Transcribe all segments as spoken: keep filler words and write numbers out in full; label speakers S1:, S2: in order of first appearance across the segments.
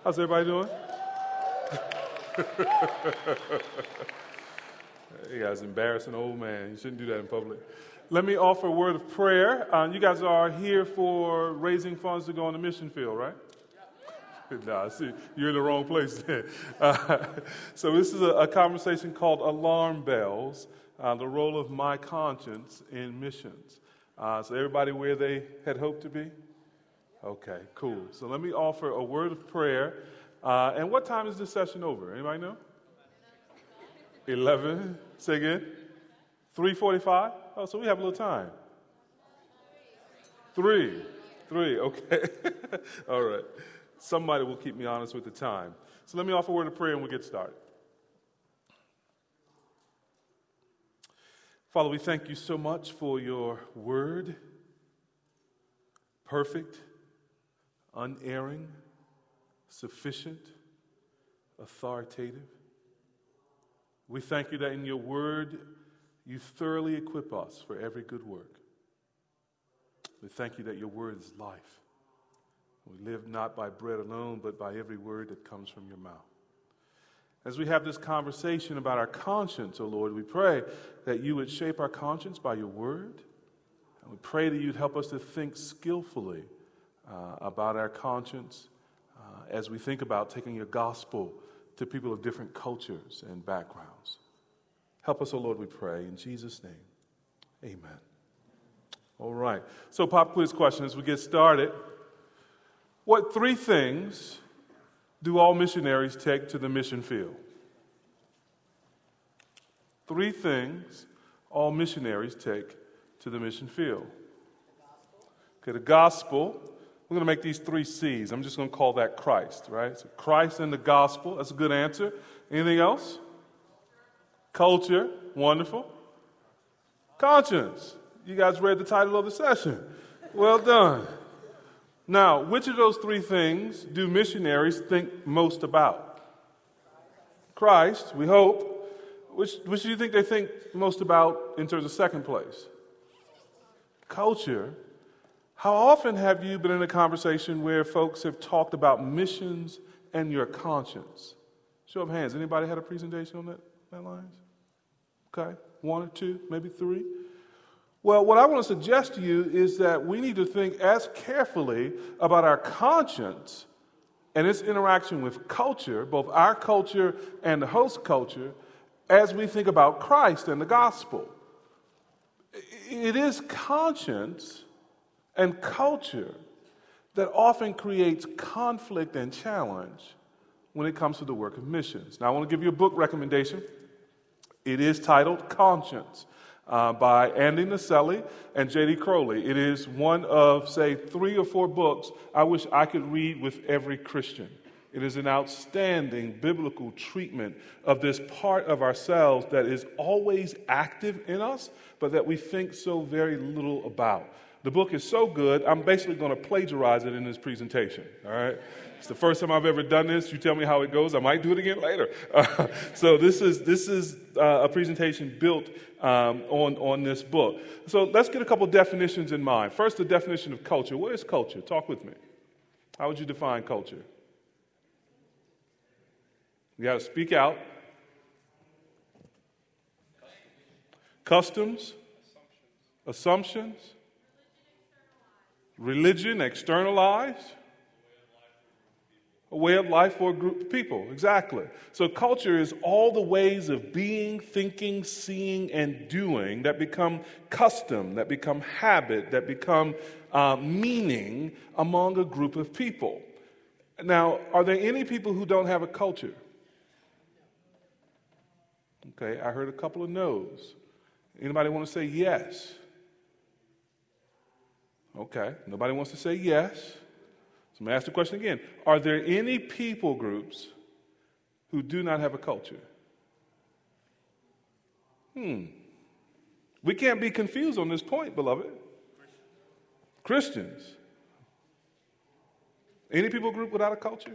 S1: How's everybody doing? You guys embarrassing old man. You shouldn't do that in public. Let me offer a word of prayer. Uh, you guys are here for raising funds to go on the mission field, right? Nah, see, you're in the wrong place then. Uh, so this is a, a conversation called Alarm Bells, uh, the role of my conscience in missions. Uh, so everybody where they had hoped to be? Okay, cool. So let me offer a word of prayer. Uh, and what time is this session over? Anybody know? eleven. Say again. three forty-five? Oh, so we have a little time. Three. Three, okay. All right. Somebody will keep me honest with the time. So let me offer a word of prayer and we'll get started. Father, we thank you so much for your word. Perfect, unerring, sufficient, authoritative. We thank you that in your word, you thoroughly equip us for every good work. We thank you that your word is life. We live not by bread alone, but by every word that comes from your mouth. As we have this conversation about our conscience, O Lord, we pray that you would shape our conscience by your word. And we pray that you'd help us to think skillfully uh, about our conscience uh, as we think about taking your gospel to people of different cultures and backgrounds. Help us, O Lord, we pray. In Jesus' name, amen. All right. So pop quiz question as we get started. What three things do all missionaries take to the mission field? Three things all missionaries take to the mission field. Okay, the gospel. We're going to make these three C's. I'm just going to call that Christ, right? So Christ and the gospel. That's a good answer. Anything else? Culture. Wonderful. Conscience. You guys read the title of the session. Well done. Now, which of those three things do missionaries think most about? Christ, we hope. Which, which do you think they think most about in terms of second place? Culture. How often have you been in a conversation where folks have talked about missions and your conscience? Show of hands. Anybody had a presentation on that, that lines? Okay. One or two, maybe three. Well, what I want to suggest to you is that we need to think as carefully about our conscience and its interaction with culture, both our culture and the host culture, as we think about Christ and the gospel. It is conscience and culture that often creates conflict and challenge when it comes to the work of missions. Now, I want to give you a book recommendation. It is titled Conscience. Uh, by Andy Naselli and J D Crowley. It is one of, say, three or four books I wish I could read with every Christian. It is an outstanding biblical treatment of this part of ourselves that is always active in us, but that we think so very little about. The book is so good, I'm basically going to plagiarize it in this presentation, all right? It's the first time I've ever done this. You tell me how it goes. I might do it again later. Uh, so this is this is uh, a presentation built um, on, on this book. So let's get a couple definitions in mind. First, the definition of culture. What is culture? Talk with me. How would you define culture? You got to speak out. Customs. Assumptions. Religion externalized. A way of life for a group of people, exactly. So culture is all the ways of being, thinking, seeing, and doing that become custom, that become habit, that become uh, meaning among a group of people. Now, are there any people who don't have a culture? Okay, I heard a couple of no's. Anybody want to say yes? Okay, nobody wants to say yes. So I'm going to ask the question again. Are there any people groups who do not have a culture? Hmm. We can't be confused on this point, beloved. Christians. Any people group without a culture?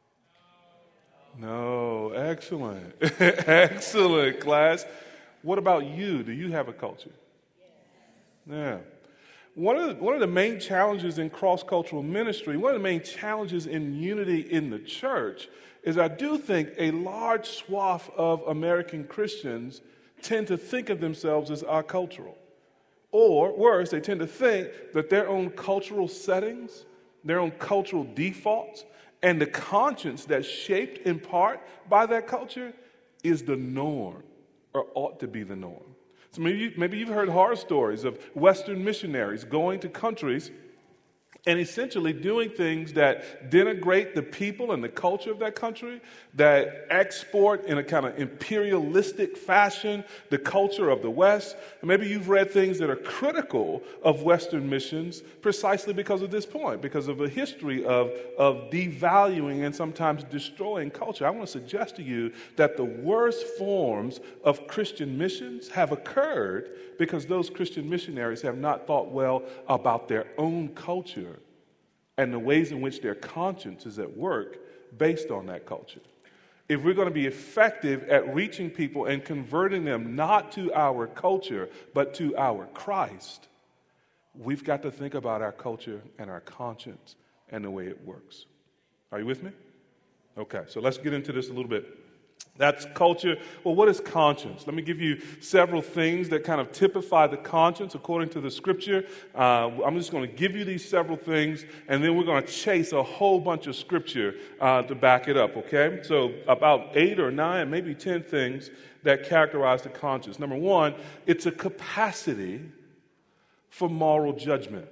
S1: No. Excellent. Excellent, class. What about you? Do you have a culture? Yeah. One of, the, one of the main challenges in cross-cultural ministry, one of the main challenges in unity in the church, is I do think a large swath of American Christians tend to think of themselves as acultural. Or, worse, they tend to think that their own cultural settings, their own cultural defaults, and the conscience that's shaped in part by that culture is the norm, or ought to be the norm. So maybe, you, maybe you've heard horror stories of Western missionaries going to countries and essentially doing things that denigrate the people and the culture of that country, that export in a kind of imperialistic fashion the culture of the West. And maybe you've read things that are critical of Western missions precisely because of this point, because of a history of, of devaluing and sometimes destroying culture. I want to suggest to you that the worst forms of Christian missions have occurred because those Christian missionaries have not thought well about their own culture and the ways in which their conscience is at work based on that culture. If we're going to be effective at reaching people and converting them not to our culture, but to our Christ, we've got to think about our culture and our conscience and the way it works. Are you with me? Okay, so let's get into this a little bit. That's culture. Well, what is conscience? Let me give you several things that kind of typify the conscience according to the Scripture. Uh, I'm just going to give you these several things, and then we're going to chase a whole bunch of Scripture uh, to back it up, okay? So about eight or nine, maybe ten things that characterize the conscience. Number one, it's a capacity for moral judgment.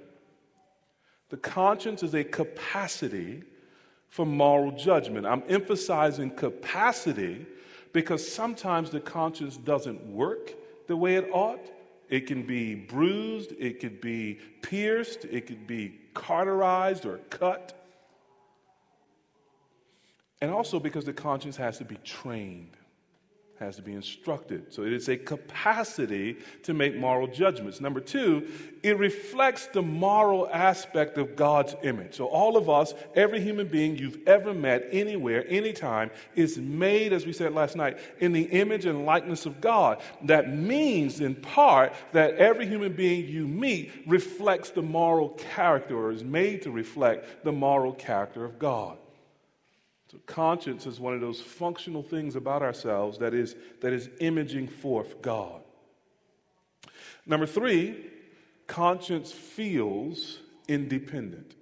S1: The conscience is a capacity for moral judgment. I'm emphasizing capacity because sometimes the conscience doesn't work the way it ought. It can be bruised, it could be pierced, it could be cauterized or cut. And also because the conscience has to be trained, has to be instructed. So it is a capacity to make moral judgments. Number two, it reflects the moral aspect of God's image. So all of us, every human being you've ever met, anywhere, anytime, is made, as we said last night, in the image and likeness of God. That means, in part, that every human being you meet reflects the moral character, or is made to reflect the moral character of God. So conscience is one of those functional things about ourselves that is, that is imaging forth God. Number three, conscience feels independent.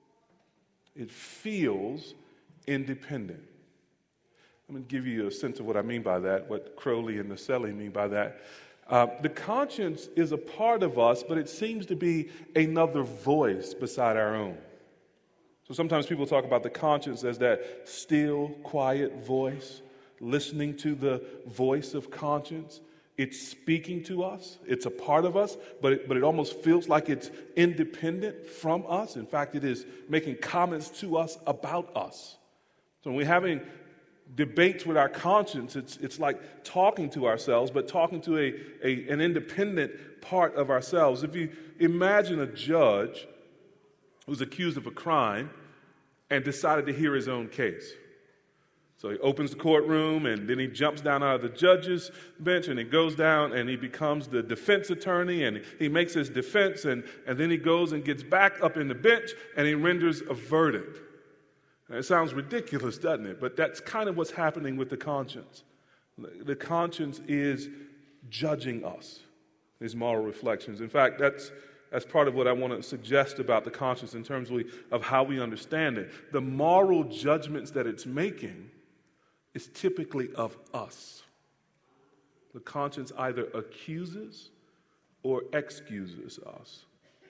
S1: It feels independent. I'm going to give you a sense of what I mean by that, what Crowley and Naselli mean by that. Uh, the conscience is a part of us, but it seems to be another voice beside our own. So sometimes people talk about the conscience as that still, quiet voice, listening to the voice of conscience. It's speaking to us. It's a part of us, but it, but it almost feels like it's independent from us. In fact, it is making comments to us about us. So when we're having debates with our conscience, it's it's like talking to ourselves, but talking to a, a an independent part of ourselves. If you imagine a judge who's accused of a crime and decided to hear his own case. So he opens the courtroom, and then he jumps down out of the judge's bench, and he goes down, and he becomes the defense attorney, and he makes his defense, and, and then he goes and gets back up in the bench, and he renders a verdict. And it sounds ridiculous, doesn't it? But that's kind of what's happening with the conscience. The conscience is judging us, these moral reflections. In fact, that's That's part of what I want to suggest about the conscience in terms of how we understand it. The moral judgments that it's making is typically of us. The conscience either accuses or excuses us.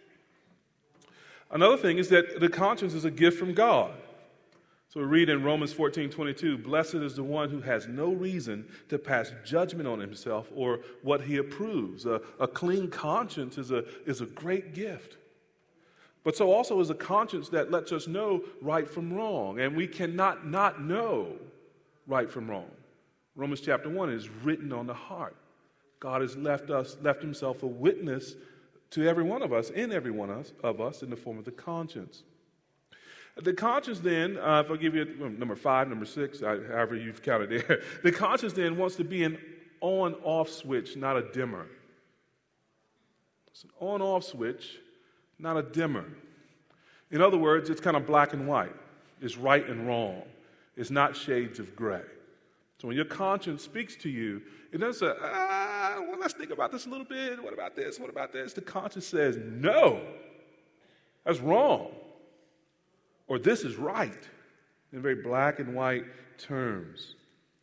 S1: Another thing is that the conscience is a gift from God. So we read in Romans fourteen twenty-two, "Blessed is the one who has no reason to pass judgment on himself or what he approves." A, a clean conscience is a, is a great gift. But so also is a conscience that lets us know right from wrong. And we cannot not know right from wrong. Romans chapter one is written on the heart. God has left us, left himself a witness to every one of us, in every one of us, of us in the form of the conscience. The conscience then, uh, if I give you well, number five, number six, however you've counted there, the conscience then wants to be an on-off switch, not a dimmer. It's an on-off switch, not a dimmer. In other words, it's kind of black and white. It's right and wrong. It's not shades of gray. So when your conscience speaks to you, it doesn't say, ah, well, let's think about this a little bit. What about this? What about this? The conscience says, no, that's wrong. Or this is right, in very black and white terms.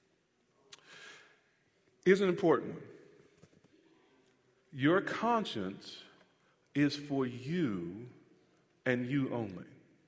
S1: Here's an important one. Your conscience is for you and you only.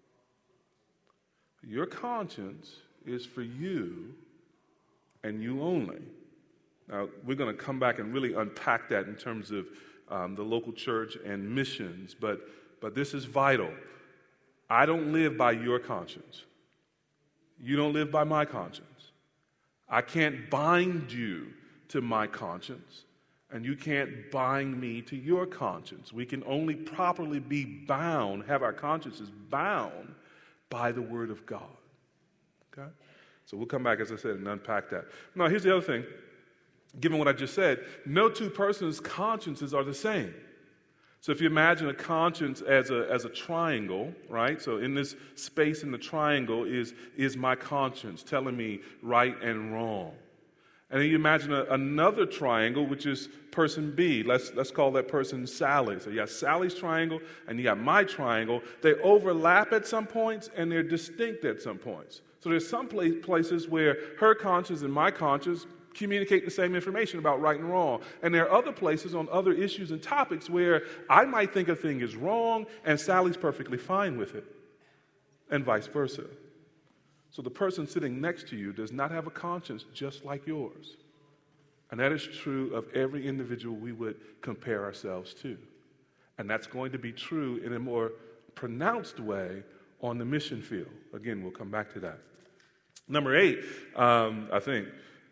S1: Your conscience is for you and you only. Now, we're going to come back and really unpack that in terms of um, the local church and missions, but, but this is vital. I don't live by your conscience. You don't live by my conscience. I can't bind you to my conscience, and you can't bind me to your conscience. We can only properly be bound, have our consciences bound by the Word of God. Okay? So we'll come back, as I said, and unpack that. Now, here's the other thing. Given what I just said, no two persons' consciences are the same. So if you imagine a conscience as a as a triangle, right? So in this space in the triangle is, is my conscience telling me right and wrong. And then you imagine a, another triangle, which is person B. Let's let's call that person Sally. So you got Sally's triangle and you got my triangle. They overlap at some points and they're distinct at some points. So there's some place, places where her conscience and my conscience communicate the same information about right and wrong. And there are other places on other issues and topics where I might think a thing is wrong and Sally's perfectly fine with it, and vice versa. So the person sitting next to you does not have a conscience just like yours. And that is true of every individual we would compare ourselves to. And that's going to be true in a more pronounced way on the mission field. Again, we'll come back to that. Number eight, um, I think,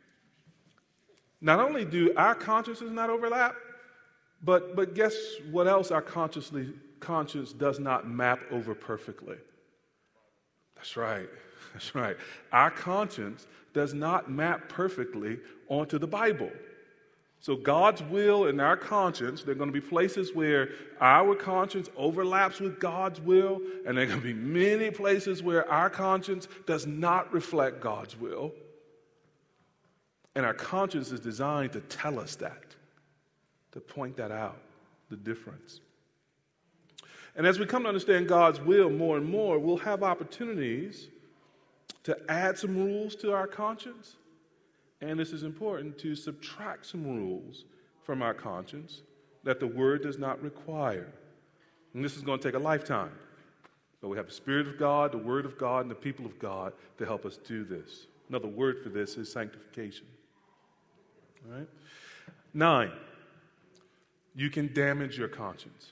S1: not only do our consciences not overlap, but but guess what else our consciously, conscience does not map over perfectly? That's right. That's right. Our conscience does not map perfectly onto the Bible. So God's will and our conscience, there are going to be places where our conscience overlaps with God's will, and there are going to be many places where our conscience does not reflect God's will. And our conscience is designed to tell us that, to point that out, the difference. And as we come to understand God's will more and more, we'll have opportunities to add some rules to our conscience. And this is important, to subtract some rules from our conscience that the Word does not require. And this is going to take a lifetime. But we have the Spirit of God, the Word of God, and the people of God to help us do this. Another word for this is sanctification. All right? Nine, you can damage your conscience.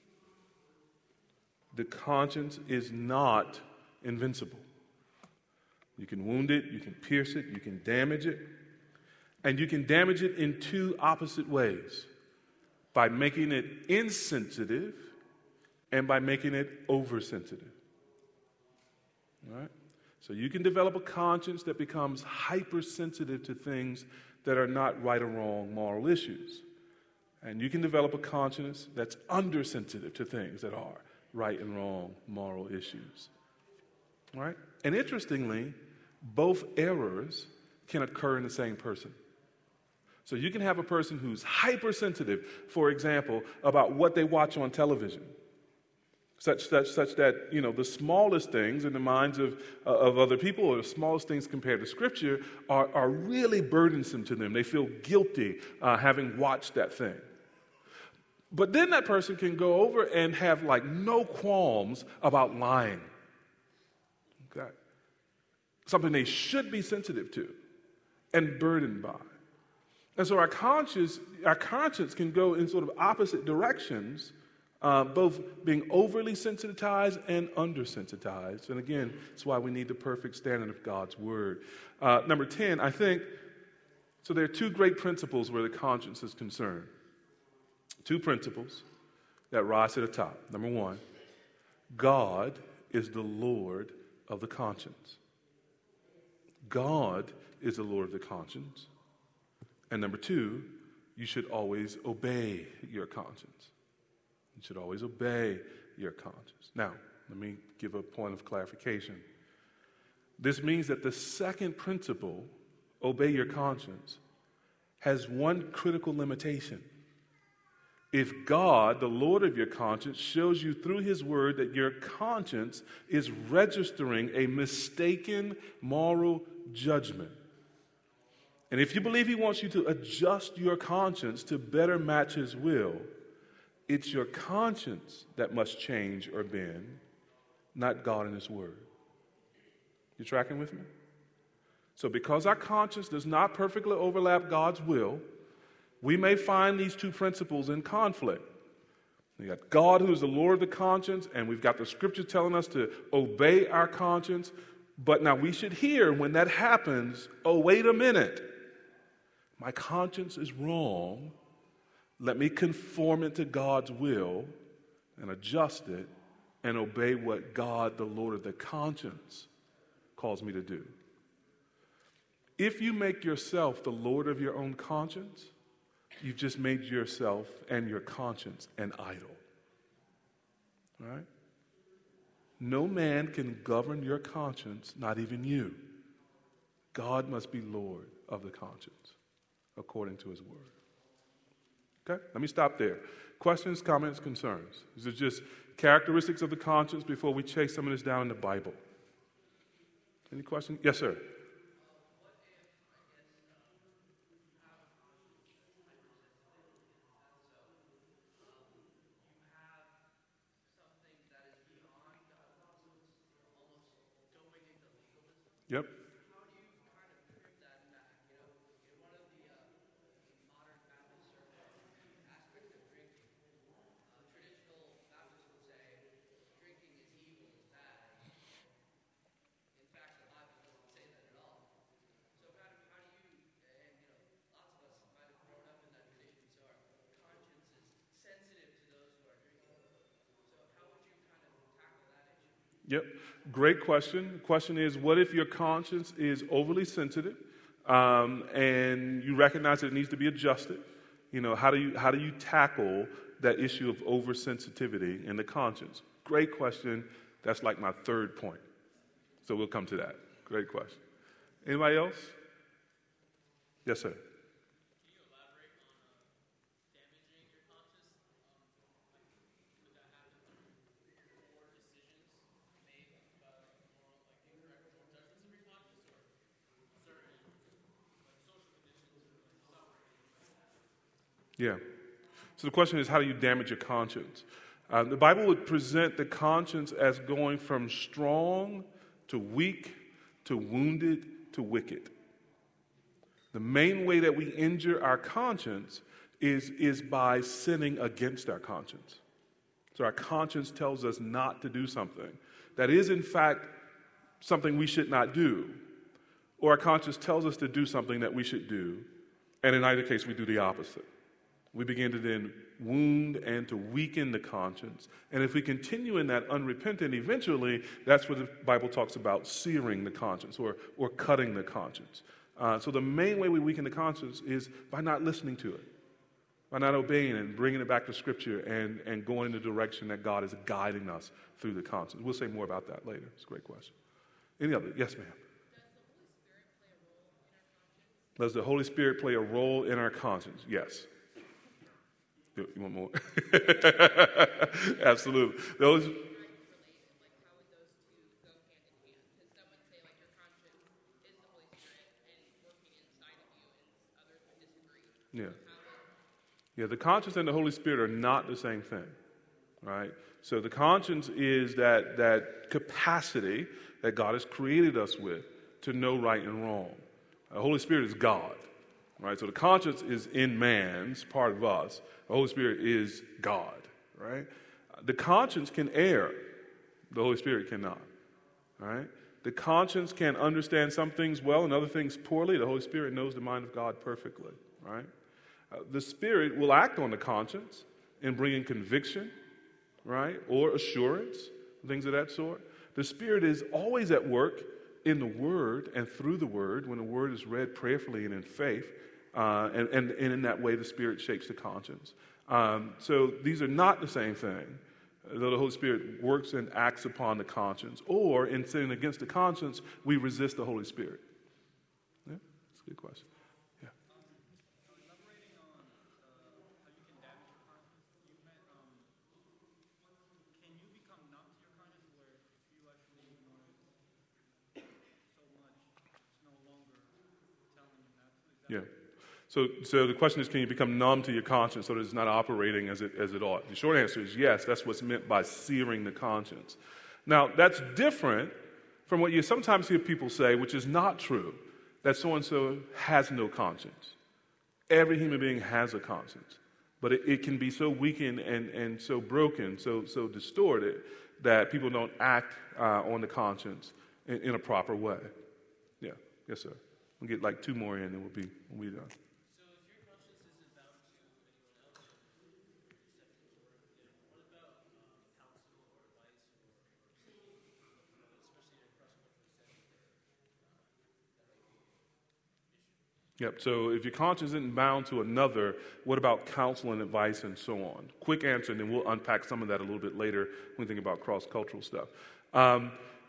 S1: The conscience is not invincible. You can wound it, you can pierce it, you can damage it. And you can damage it in two opposite ways. By making it insensitive and by making it oversensitive. All right? So you can develop a conscience that becomes hypersensitive to things that are not right or wrong moral issues. And you can develop a conscience that's undersensitive to things that are right and wrong moral issues. All right? And interestingly, both errors can occur in the same person. So you can have a person who's hypersensitive, for example, about what they watch on television. Such, such, such that, you know, the smallest things in the minds of, uh, of other people, or the smallest things compared to Scripture, are, are really burdensome to them. They feel guilty uh, having watched that thing. But then that person can go over and have, like, no qualms about lying. Okay? Something they should be sensitive to and burdened by. And so our conscience, our conscience can go in sort of opposite directions, Uh, both being overly sensitized and undersensitized. And again, that's why we need the perfect standard of God's Word. Uh, number ten, I think, so there are two great principles where the conscience is concerned. Two principles that rise to the top. Number one, God is the Lord of the conscience. God is the Lord of the conscience. And number two, you should always obey your conscience. You should always obey your conscience. Now, let me give a point of clarification. This means that the second principle, obey your conscience, has one critical limitation. If God, the Lord of your conscience, shows you through his word that your conscience is registering a mistaken moral judgment, and if you believe he wants you to adjust your conscience to better match his will, it's your conscience that must change or bend, not God and his word. You tracking with me? So because our conscience does not perfectly overlap God's will, we may find these two principles in conflict. We got God, who is the Lord of the conscience, and we've got the scripture telling us to obey our conscience. But now we should hear when that happens, oh, wait a minute. My conscience is wrong. Let me conform it to God's will and adjust it and obey what God, the Lord of the conscience, calls me to do. If you make yourself the Lord of your own conscience, you've just made yourself and your conscience an idol. All right? No man can govern your conscience, not even you. God must be Lord of the conscience, according to his word. Okay? Let me stop there. Questions, comments, concerns? These are just characteristics of the conscience before we chase some of this down in the Bible. Any questions? Yes, sir. Yep.
S2: How do you kind of prove that in that, you know, in one of the uh, modern Baptist survey aspects of drinking, uh, traditional Baptists would say drinking is evil, is bad. In fact, the Bible doesn't say that at all. So kind of how do you, and you know, lots of us might have grown up in that tradition, so our conscience is sensitive to those who are drinking. So how would you kind of tackle that issue?
S1: Yep. Great question. The question is, what if your conscience is overly sensitive um, and you recognize that it needs to be adjusted? You know, how do you how do you tackle that issue of oversensitivity in the conscience? Great question. That's like my third point. So we'll come to that. Great question. Anybody else? Yes, sir. Yeah. So the question is, how do you damage your conscience? Uh, the Bible would present the conscience as going from strong to weak to wounded to wicked. The main way that we injure our conscience is, is by sinning against our conscience. So our conscience tells us not to do something that is, in fact, something we should not do. Or our conscience tells us to do something that we should do, and in either case, we do the opposite. We begin to then wound and to weaken the conscience. And if we continue in that unrepentant, eventually, that's where the Bible talks about searing the conscience or, or cutting the conscience. Uh, so the main way we weaken the conscience is by not listening to it, by not obeying it and bringing it back to Scripture and, and going in the direction that God is guiding us through the conscience. We'll say more about that later. It's a great question. Any other? Yes, ma'am. Does the Holy Spirit play a role in our conscience? Yes. You want more? Absolutely. Those. Yeah. Yeah, the conscience and the Holy Spirit are not the same thing, right? So the conscience is that, that capacity that God has created us with to know right and wrong. The Holy Spirit is God. Right, so the conscience is in man's part of us. The Holy Spirit is God, right? The conscience can err. The Holy Spirit cannot, right? The conscience can understand some things well and other things poorly. The Holy Spirit knows the mind of God perfectly, right? Uh, the Spirit will act on the conscience in bringing conviction, right, or assurance, things of that sort. The Spirit is always at work in the Word and through the Word when the Word is read prayerfully and in faith. Uh, and, and, and in that way, the Spirit shapes the conscience. Um, so these are not the same thing. Though the Holy Spirit works and acts upon the conscience. Or, in sinning against the conscience, we resist the Holy Spirit. Yeah, that's a good question. Yeah.
S3: Um, elaborating on uh, how you can damage your conscience, you meant, um, can you become numb to your conscience where if you actually ignore it so much, it's no longer telling you not to? Is that
S1: Yeah. So, so the question is, can you become numb to your conscience so that it's not operating as it, as it ought? The short answer is yes. That's what's meant by searing the conscience. Now, that's different from what you sometimes hear people say, which is not true, that so-and-so has no conscience. Every human being has a conscience. But it, it can be so weakened and, and so broken, so, so distorted, that people don't act uh, on the conscience in, in a proper way. Yeah. Yes, sir. We'll get like two more in and we'll be, we'll be done.
S2: So if your conscience isn't bound to anyone else or accepting the word, you know, what about um, counsel or advice or, or you know, especially in a cross-cultural setting where uh, that might be an issue?
S1: Yep. So if your conscience isn't bound to another, what about counsel and advice and so on? Quick answer, and then we'll unpack some of that a little bit later when we think about cross-cultural stuff. Um,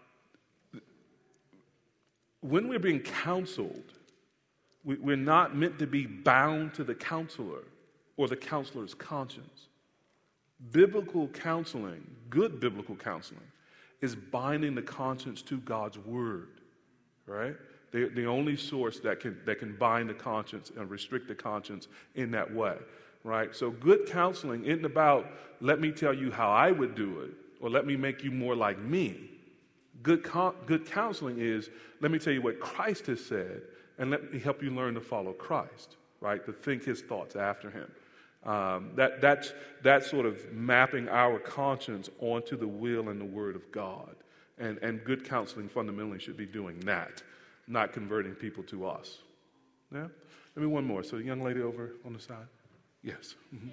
S1: when we're being counseled, we, we're not meant to be bound to the counselor or the counselor's conscience. Biblical counseling, good biblical counseling, is binding the conscience to God's word, right? They're the only source that can that can bind the conscience and restrict the conscience in that way, right? So good counseling isn't about, let me tell you how I would do it, or let me make you more like me. Good, con- good counseling is, let me tell you what Christ has said, and let me help you learn to follow Christ, right? To think his thoughts after him. Um, that that's that's sort of mapping our conscience onto the will and the word of God. And, and good counseling fundamentally should be doing that, not converting people to us. Yeah? Let me one more. So the young lady over on the side. Yes. Mm-hmm.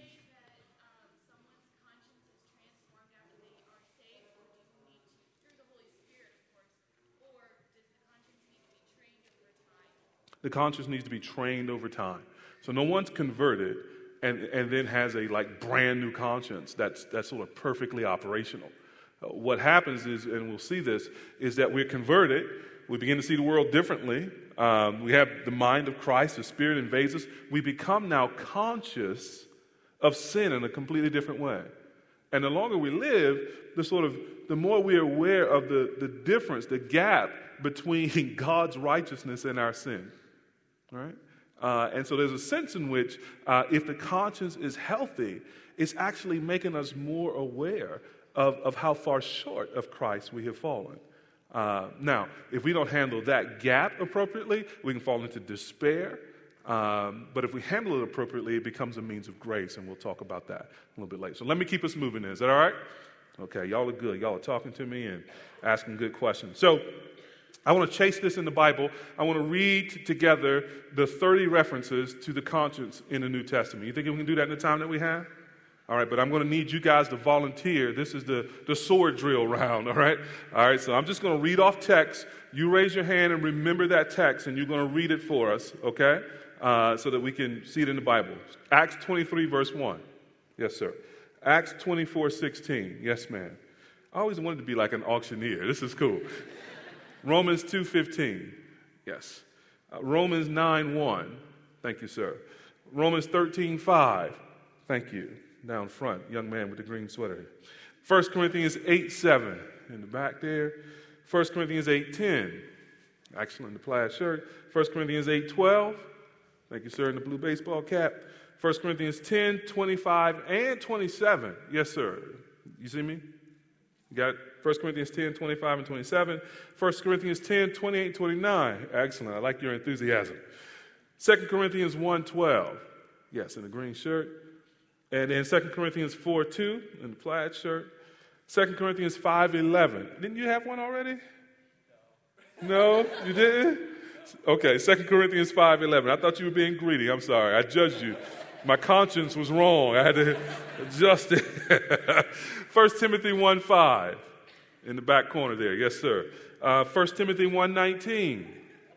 S1: The conscience needs to be trained over time. So no one's converted and, and then has a like brand new conscience that's that's sort of perfectly operational. Uh, what happens is, and we'll see this, is that we're converted. We begin to see the world differently. Um, we have the mind of Christ. The Spirit invades us. We become now conscious of sin in a completely different way. And the longer we live, the sort of the more we're aware of the, the difference, the gap between God's righteousness and our sin. Right? Uh, and so there's a sense in which uh, if the conscience is healthy, it's actually making us more aware of, of how far short of Christ we have fallen. Uh, now, if we don't handle that gap appropriately, we can fall into despair. Um, but if we handle it appropriately, it becomes a means of grace, and we'll talk about that a little bit later. So let me keep us moving. Is that all right? Okay, y'all are good. Y'all are talking to me and asking good questions. So I want to chase this in the Bible. I want to read together the thirty references to the conscience in the New Testament. You think we can do that in the time that we have? All right, but I'm going to need you guys to volunteer. This is the, the sword drill round, all right? All right, so I'm just going to read off text. You raise your hand and remember that text, and you're going to read it for us, okay? Uh, so that we can see it in the Bible. Acts twenty-three, verse one. Yes, sir. Acts twenty-four, sixteen. Yes, ma'am. I always wanted to be like an auctioneer. This is cool. Romans two fifteen. Yes. Uh, Romans nine one. Thank you, sir. Romans thirteen five. Thank you. Down front, young man with the green sweater. First Corinthians eight seven. In the back there. First Corinthians eight ten. Actually, in the plaid shirt. First Corinthians eight twelve. Thank you, sir, in the blue baseball cap. First Corinthians ten twenty-five and twenty-seven. Yes, sir. You see me? You got First Corinthians ten twenty-five and twenty-seven. First Corinthians ten twenty-eight, twenty-nine. Excellent. I like your enthusiasm. Second Corinthians one twelve. Yes, in the green shirt. And then Second Corinthians four two in the plaid shirt. Second Corinthians five eleven. Didn't you have one already? No. No, you didn't? Okay, Second Corinthians five eleven. I thought you were being greedy. I'm sorry. I judged you. My conscience was wrong. I had to adjust it. First Timothy one five in the back corner there. Yes, sir. Uh, First Timothy one nineteen.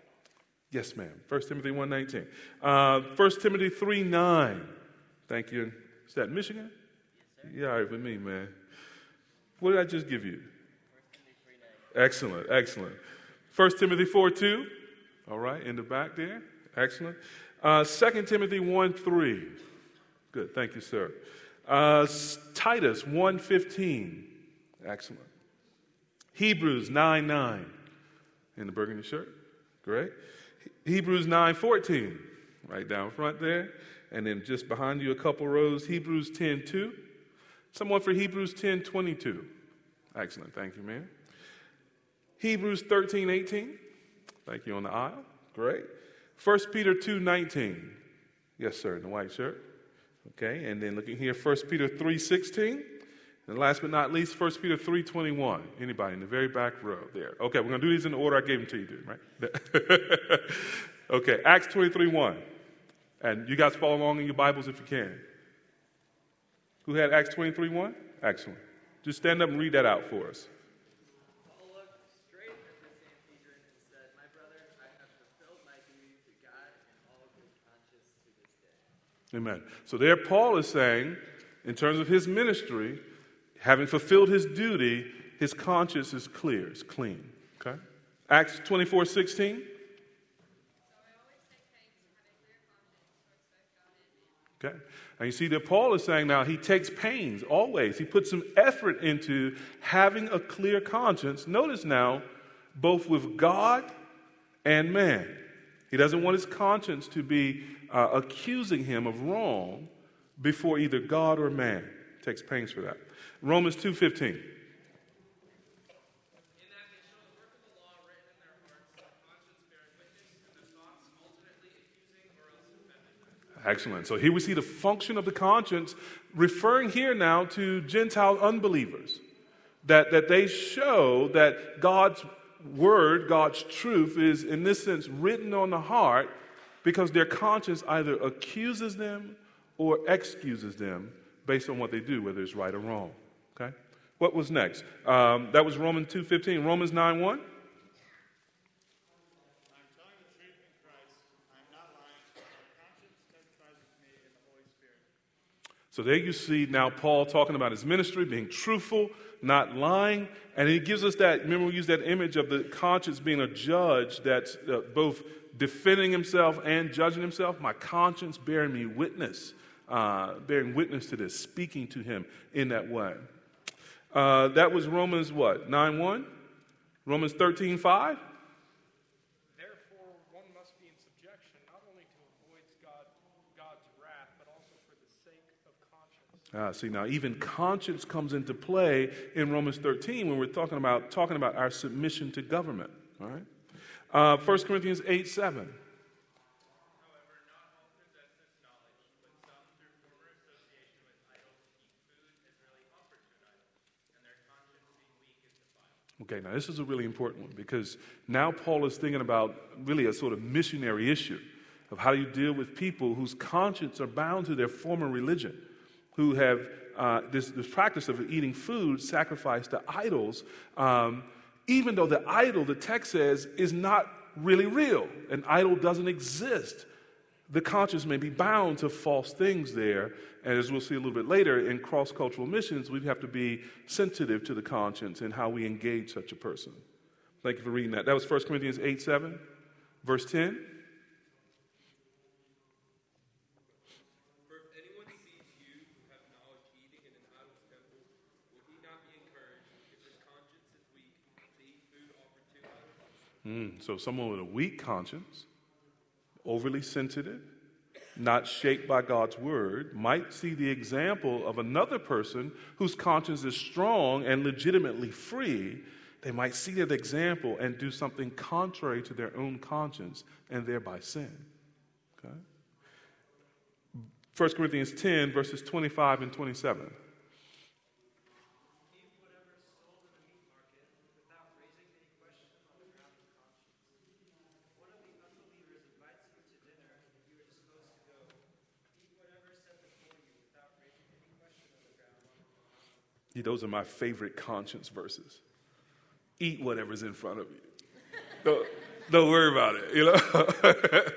S1: Yes, ma'am. First Timothy one nineteen. Uh, First Timothy three nine. Thank you. Is that Michigan? Yes, sir. Yeah, all right with me, man. What did I just give you? Excellent, excellent. First Timothy four two. All right, in the back there. Excellent. Uh, Second Timothy one three. Good, thank you, sir. Uh, Titus one fifteen. Excellent. Hebrews nine nine. In the burgundy shirt. Great. Hebrews nine fourteen. Right down front there. And then just behind you a couple rows, Hebrews ten two. Someone for Hebrews ten twenty-two. Excellent, thank you, man. Hebrews thirteen eighteen. Thank you on the aisle. Great. First Peter two nineteen. Yes, sir, in the white shirt. Okay, and then looking here, First Peter three sixteen. And last but not least, First Peter three twenty-one. Anybody in the very back row there. Okay, we're going to do these in the order I gave them to you, dude, right? Okay, Acts twenty-three one. And you guys follow along in your Bibles if you can. Who had Acts twenty-three one? Excellent. Just stand up and read that out for us.
S2: Paul looked straight at the Sanhedrin and said, "My brothers, I have fulfilled my duty to God in all good conscience to this day."
S1: Amen. So there Paul is saying, in terms of his ministry, having fulfilled his duty, his conscience is clear, it's clean. Okay? Acts twenty-four sixteen. Okay. And you see that Paul is saying now he takes pains always. He puts some effort into having a clear conscience. Notice now, both with God and man. He doesn't want his conscience to be uh, accusing him of wrong before either God or man. He takes pains for that. Romans two fifteen. Excellent. So here we see the function of the conscience, referring here now to Gentile unbelievers, that, that they show that God's word, God's truth is in this sense written on the heart because their conscience either accuses them or excuses them based on what they do, whether it's right or wrong. Okay? What was next? Um, that was Romans two fifteen. Romans nine one. So there you see now Paul talking about his ministry, being truthful, not lying. And he gives us that, remember we used that image of the conscience being a judge that's uh, both defending himself and judging himself. My conscience bearing me witness, uh, bearing witness to this, speaking to him in that way. Uh, that was Romans what, nine one? Romans thirteen five?
S3: Therefore, one must be in subjection, not only to avoid God, God's wrath, but also for the sake of conscience.
S1: Ah, see, now even conscience comes into play in Romans thirteen when we're talking about talking about our submission to government. All right, uh, First Corinthians eight seven.
S2: However, not all possess this knowledge, but some through former association with idols eat food as really offered to an idol, and their conscience being weak is defiled.
S1: Okay, now this is a really important one because now Paul is thinking about really a sort of missionary issue of how you deal with people whose conscience are bound to their former religion, who have uh, this, this practice of eating food sacrificed to idols, um, even though the idol, the text says, is not really real. An idol doesn't exist. The conscience may be bound to false things there. And as we'll see a little bit later, in cross-cultural missions, we have to be sensitive to the conscience and how we engage such a person. Thank you for reading that. That was First Corinthians eight seven, verse ten.
S4: For if anyone sees you who have knowledge eating in an idol's temple, will he not be encouraged, if his conscience is weak, to eat food offered to idols?
S1: Mm, so someone with a weak conscience, overly sensitive, not shaped by God's word, might see the example of another person whose conscience is strong and legitimately free. They might see that example and do something contrary to their own conscience and thereby sin. Okay? First Corinthians ten, verses twenty-five and twenty-seven. Those are my favorite conscience verses. Eat whatever's in front of you. Don't, don't worry about it, you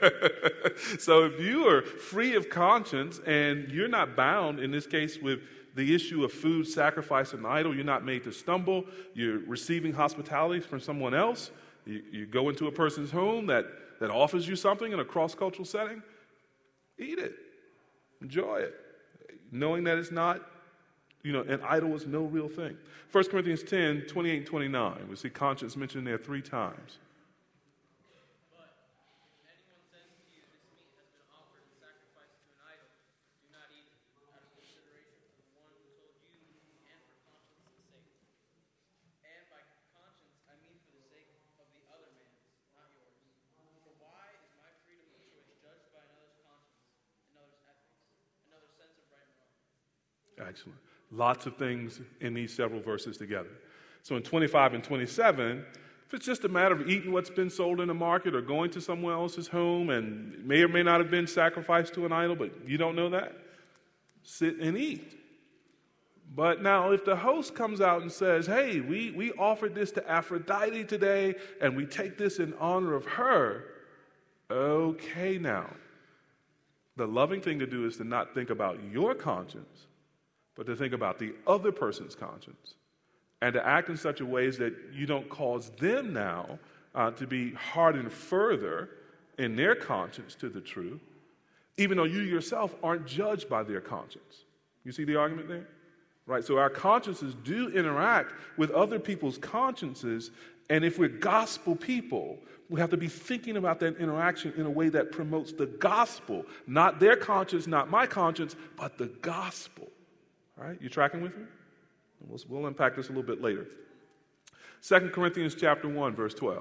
S1: know. So if you are free of conscience and you're not bound, in this case, with the issue of food sacrifice and idol. You're not made to stumble. You're receiving hospitality from someone else. You, you go into a person's home that, that offers you something in a cross-cultural setting. Eat it. Enjoy it. Knowing that it's not, you know, an idol is no real thing. First Corinthians ten, twenty-eight and twenty-nine. We see conscience mentioned there three times.
S2: But if anyone says to you, this meat has been offered in sacrifice to an idol, do not eat it, out of consideration for the one who told you and for conscience' sake. And by conscience, I mean for the sake of the other man's, not yours. For why is my freedom of choice judged by another's conscience, another's ethics, another's sense of right and wrong?
S1: Excellent. Lots of things in these several verses together. So in twenty-five and twenty-seven, if it's just a matter of eating what's been sold in the market or going to someone else's home and it may or may not have been sacrificed to an idol, but you don't know that, sit and eat. But now if the host comes out and says, hey, we, we offered this to Aphrodite today and we take this in honor of her, okay now. The loving thing to do is to not think about your conscience, but to think about the other person's conscience and to act in such a way that you don't cause them now uh, to be hardened further in their conscience to the truth, even though you yourself aren't judged by their conscience. You see the argument there? Right? So our consciences do interact with other people's consciences, and if we're gospel people, we have to be thinking about that interaction in a way that promotes the gospel, not their conscience, not my conscience, but the gospel. All right, you tracking with me? We'll, we'll unpack this a little bit later. Second Corinthians chapter one, verse twelve.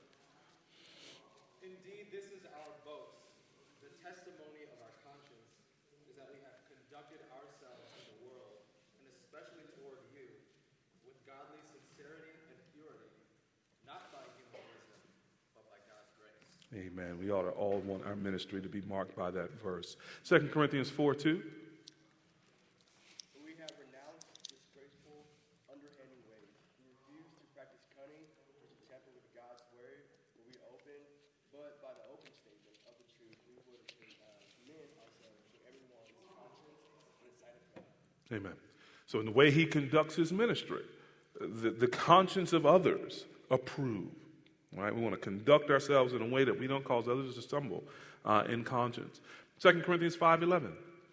S5: Indeed, this is our boast. The testimony of our conscience is that we have conducted ourselves in the world, and especially toward you, with godly sincerity and purity, not by human wisdom, but by God's grace.
S1: Amen. We ought to all want our ministry to be marked by that verse. Second Corinthians four, two. Amen. So in the way he conducts his ministry, the, the conscience of others approve. Right? We want to conduct ourselves in a way that we don't cause others to stumble uh, in conscience. Second Corinthians five eleven.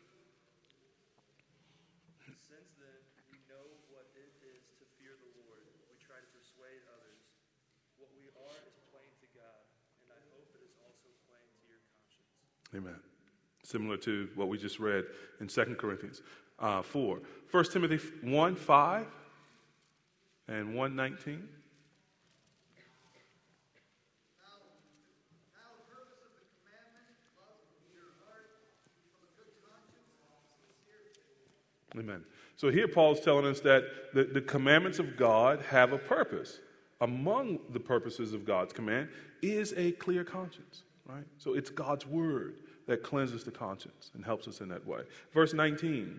S3: Since then we know what it is to fear the Lord, we try to persuade others. What we are is plain to God, and I hope it is also plain to your conscience.
S1: Amen. Similar to what we just read in Second Corinthians. Uh, four. First Timothy one, five and one, nineteen.
S6: Now, now the purpose of the commandment, love from your heart, from a good conscience and sincerity.
S1: Amen. So here Paul's telling us that the, the commandments of God have a purpose. Among the purposes of God's command is a clear conscience, right? So it's God's word that cleanses the conscience and helps us in that way. Verse nineteen.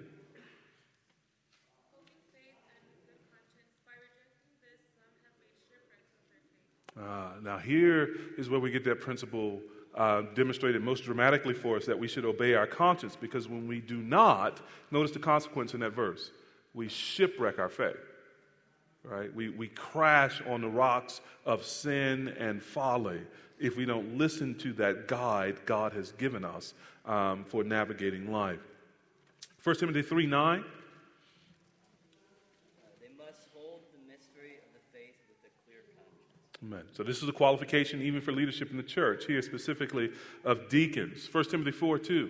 S1: Uh, now here is where we get that principle uh, demonstrated most dramatically for us, that we should obey our conscience, because when we do not, notice the consequence in that verse. We shipwreck our faith, right? We, we crash on the rocks of sin and folly if we don't listen to that guide God has given us um, for navigating life. First Timothy three nine. Amen. So this is a qualification even for leadership in the church, here specifically of deacons. First Timothy four two.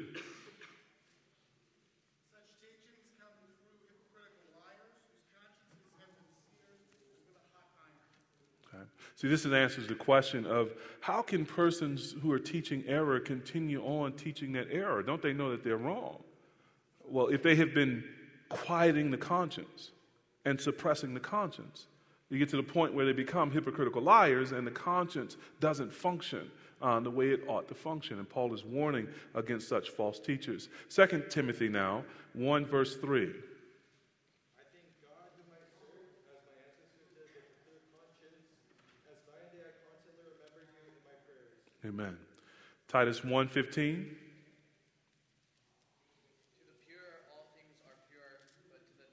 S6: Such teachings come through hypocritical liars whose consciences have been seared with a hot iron.
S1: Okay. See, this is answers the question of how can persons who are teaching error continue on teaching that error? Don't they know that they're wrong? Well, if they have been quieting the conscience and suppressing the conscience, you get to the point where they become hypocritical liars and the conscience doesn't function uh, the way it ought to function. And Paul is warning against such false teachers. Second Timothy now, one verse three.
S5: I thank God whom I serve, as my ancestors did with a clear conscience, as by day I constantly remember you in my prayers.
S1: Amen. Titus one fifteen.
S2: To the pure, all things are pure, but to the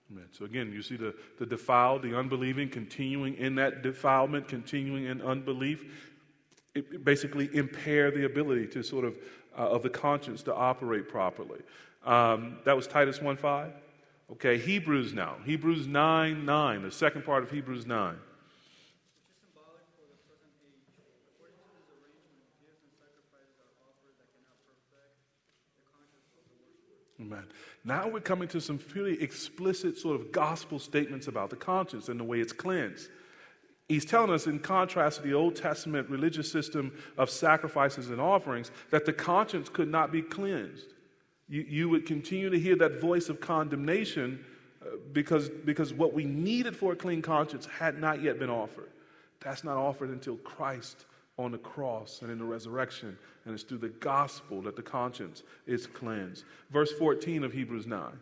S1: Amen. So again, you see the, the defiled, the unbelieving, continuing in that defilement, continuing in unbelief. It, it basically impair the ability to sort of, uh, of the conscience to operate properly. Um, that was Titus one five. Okay, Hebrews now. Hebrews nine nine, the second part of Hebrews nine.
S3: Which is symbolic for the present age. According to this arrangement, gifts and sacrifices are offered that cannot perfect the conscience of the worshiper.
S1: Amen. Now we're coming to some pretty explicit sort of gospel statements about the conscience and the way it's cleansed. He's telling us, in contrast to the Old Testament religious system of sacrifices and offerings, that the conscience could not be cleansed. You, you would continue to hear that voice of condemnation uh, because, because what we needed for a clean conscience had not yet been offered. That's not offered until Christ on the cross and in the resurrection. And it's through the gospel that the conscience is cleansed. Verse fourteen of Hebrews nine.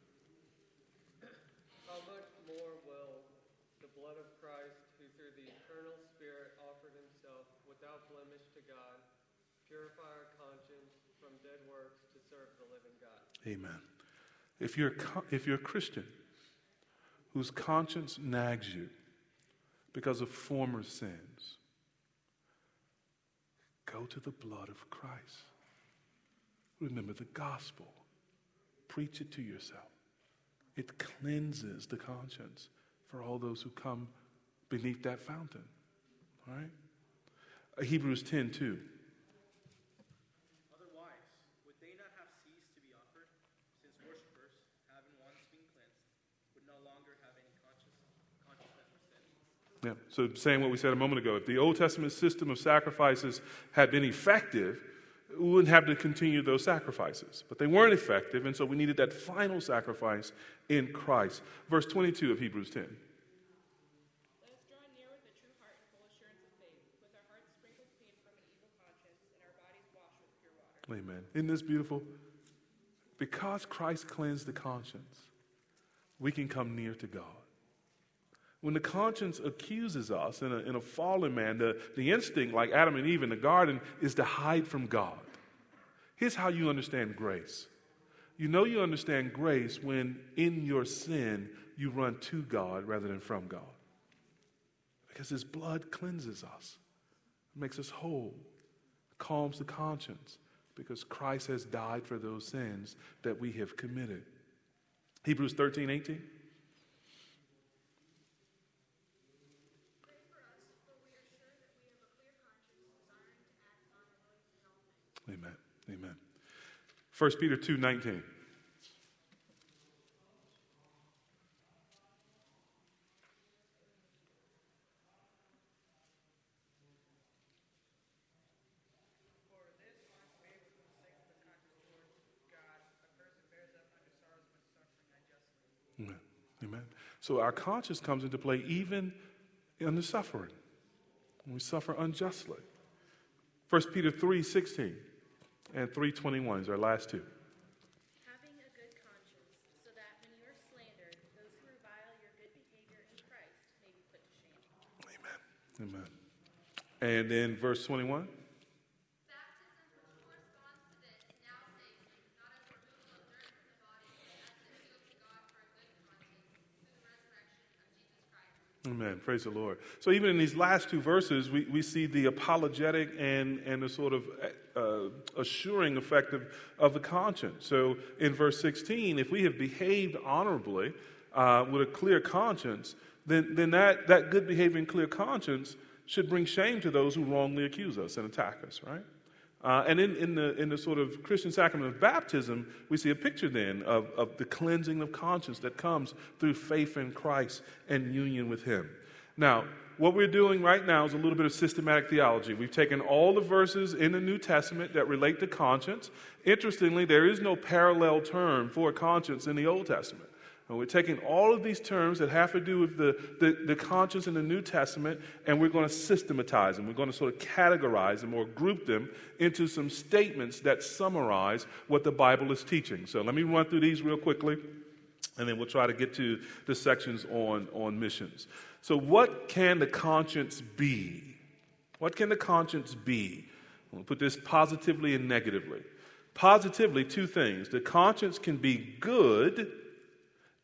S7: How much more will the blood of Christ, who through the eternal Spirit offered himself without blemish to God, purify our conscience from dead works to serve the living God?
S1: Amen. If you're, if you're a Christian whose conscience nags you because of former sins, go to the blood of Christ. Remember the gospel. Preach it to yourself. It cleanses the conscience for all those who come beneath that fountain. All right? Uh, Hebrews ten two.
S5: Otherwise, would they not have ceased to be offered, since worshippers, having once been cleansed, would no longer have any conscious, consciousness of sin?
S1: Yeah. So saying what we said a moment ago, if the Old Testament system of sacrifices had been effective, we wouldn't have to continue those sacrifices. But they weren't effective, and so we needed that final sacrifice in Christ. Verse twenty-two of Hebrews ten.
S8: Let us draw near with a true heart and full assurance of faith, with our hearts sprinkled clean from an evil conscience and our bodies washed with pure water.
S1: Amen. Isn't this beautiful? Because Christ cleansed the conscience, we can come near to God. When the conscience accuses us in a, in a fallen man, the, the instinct, like Adam and Eve in the garden, is to hide from God. Here's how you understand grace. You know you understand grace when in your sin you run to God rather than from God. Because his blood cleanses us, makes us whole, calms the conscience, because Christ has died for those sins that we have committed. Hebrews thirteen eighteen. Amen. Amen. First Peter two nineteen.
S2: For this much favor for the sake of the conscience towards God, a person bears up under sorrows much suffering unjustly.
S1: Amen. Amen. So our conscience comes into play even in the suffering, when we suffer unjustly. First Peter three sixteen and three twenty-one is our last two.
S8: Having a good conscience, so that when you are slandered, those who revile your good behavior in Christ may be put to shame.
S1: Amen. Amen. And then verse twenty-one.
S9: Baptism, which corresponds to this, now saves you, not as the removal of dirt from the body, but as the shield to God for a good conscience, through the resurrection of Jesus Christ.
S1: Amen. Praise the Lord. So even in these last two verses, we, we see the apologetic and, and the sort of uh, assuring effect of, of the conscience. So in verse sixteen, if we have behaved honorably uh, with a clear conscience, then, then that, that good behavior and clear conscience should bring shame to those who wrongly accuse us and attack us, right? Uh, and in, in, the, in the sort of Christian sacrament of baptism, we see a picture then of, of the cleansing of conscience that comes through faith in Christ and union with him. Now, what we're doing right now is a little bit of systematic theology. We've taken all the verses in the New Testament that relate to conscience. Interestingly, there is no parallel term for conscience in the Old Testament. And we're taking all of these terms that have to do with the, the, the conscience in the New Testament, and we're going to systematize them. We're going to sort of categorize them or group them into some statements that summarize what the Bible is teaching. So let me run through these real quickly, and then we'll try to get to the sections on, on missions. So what can the conscience be? What can the conscience be? We'll put this positively and negatively. Positively, two things. The conscience can be good,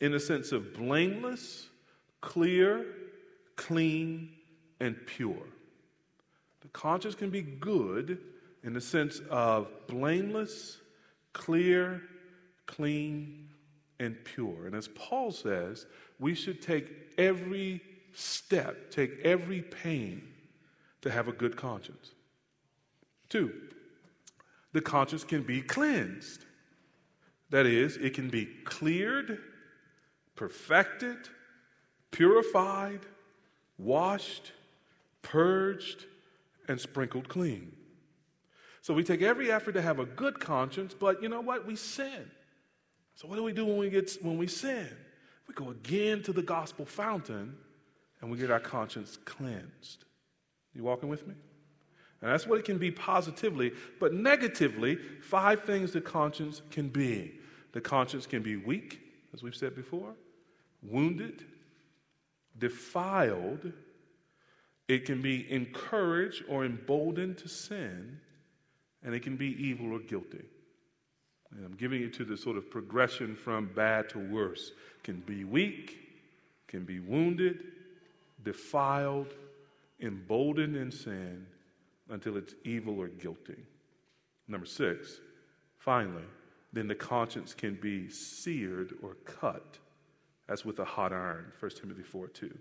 S1: in the sense of blameless, clear, clean, and pure. The conscience can be good in the sense of blameless, clear, clean, and pure. And as Paul says, we should take every step, take every pain to have a good conscience. Two, the conscience can be cleansed. That is, it can be cleared, perfected, purified, washed, purged, and sprinkled clean. So we take every effort to have a good conscience, but you know what? We sin. So what do we do when we get when we sin? We go again to the gospel fountain and we get our conscience cleansed. You walking with me? And that's what it can be positively, but negatively, five things the conscience can be. The conscience can be weak, as we've said before, wounded, defiled. It can be encouraged or emboldened to sin, and it can be evil or guilty. And I'm giving it to the sort of progression from bad to worse. Can be weak, can be wounded, defiled, emboldened in sin until it's evil or guilty. Number six, finally, then the conscience can be seared or cut, as with a hot iron, First Timothy four two.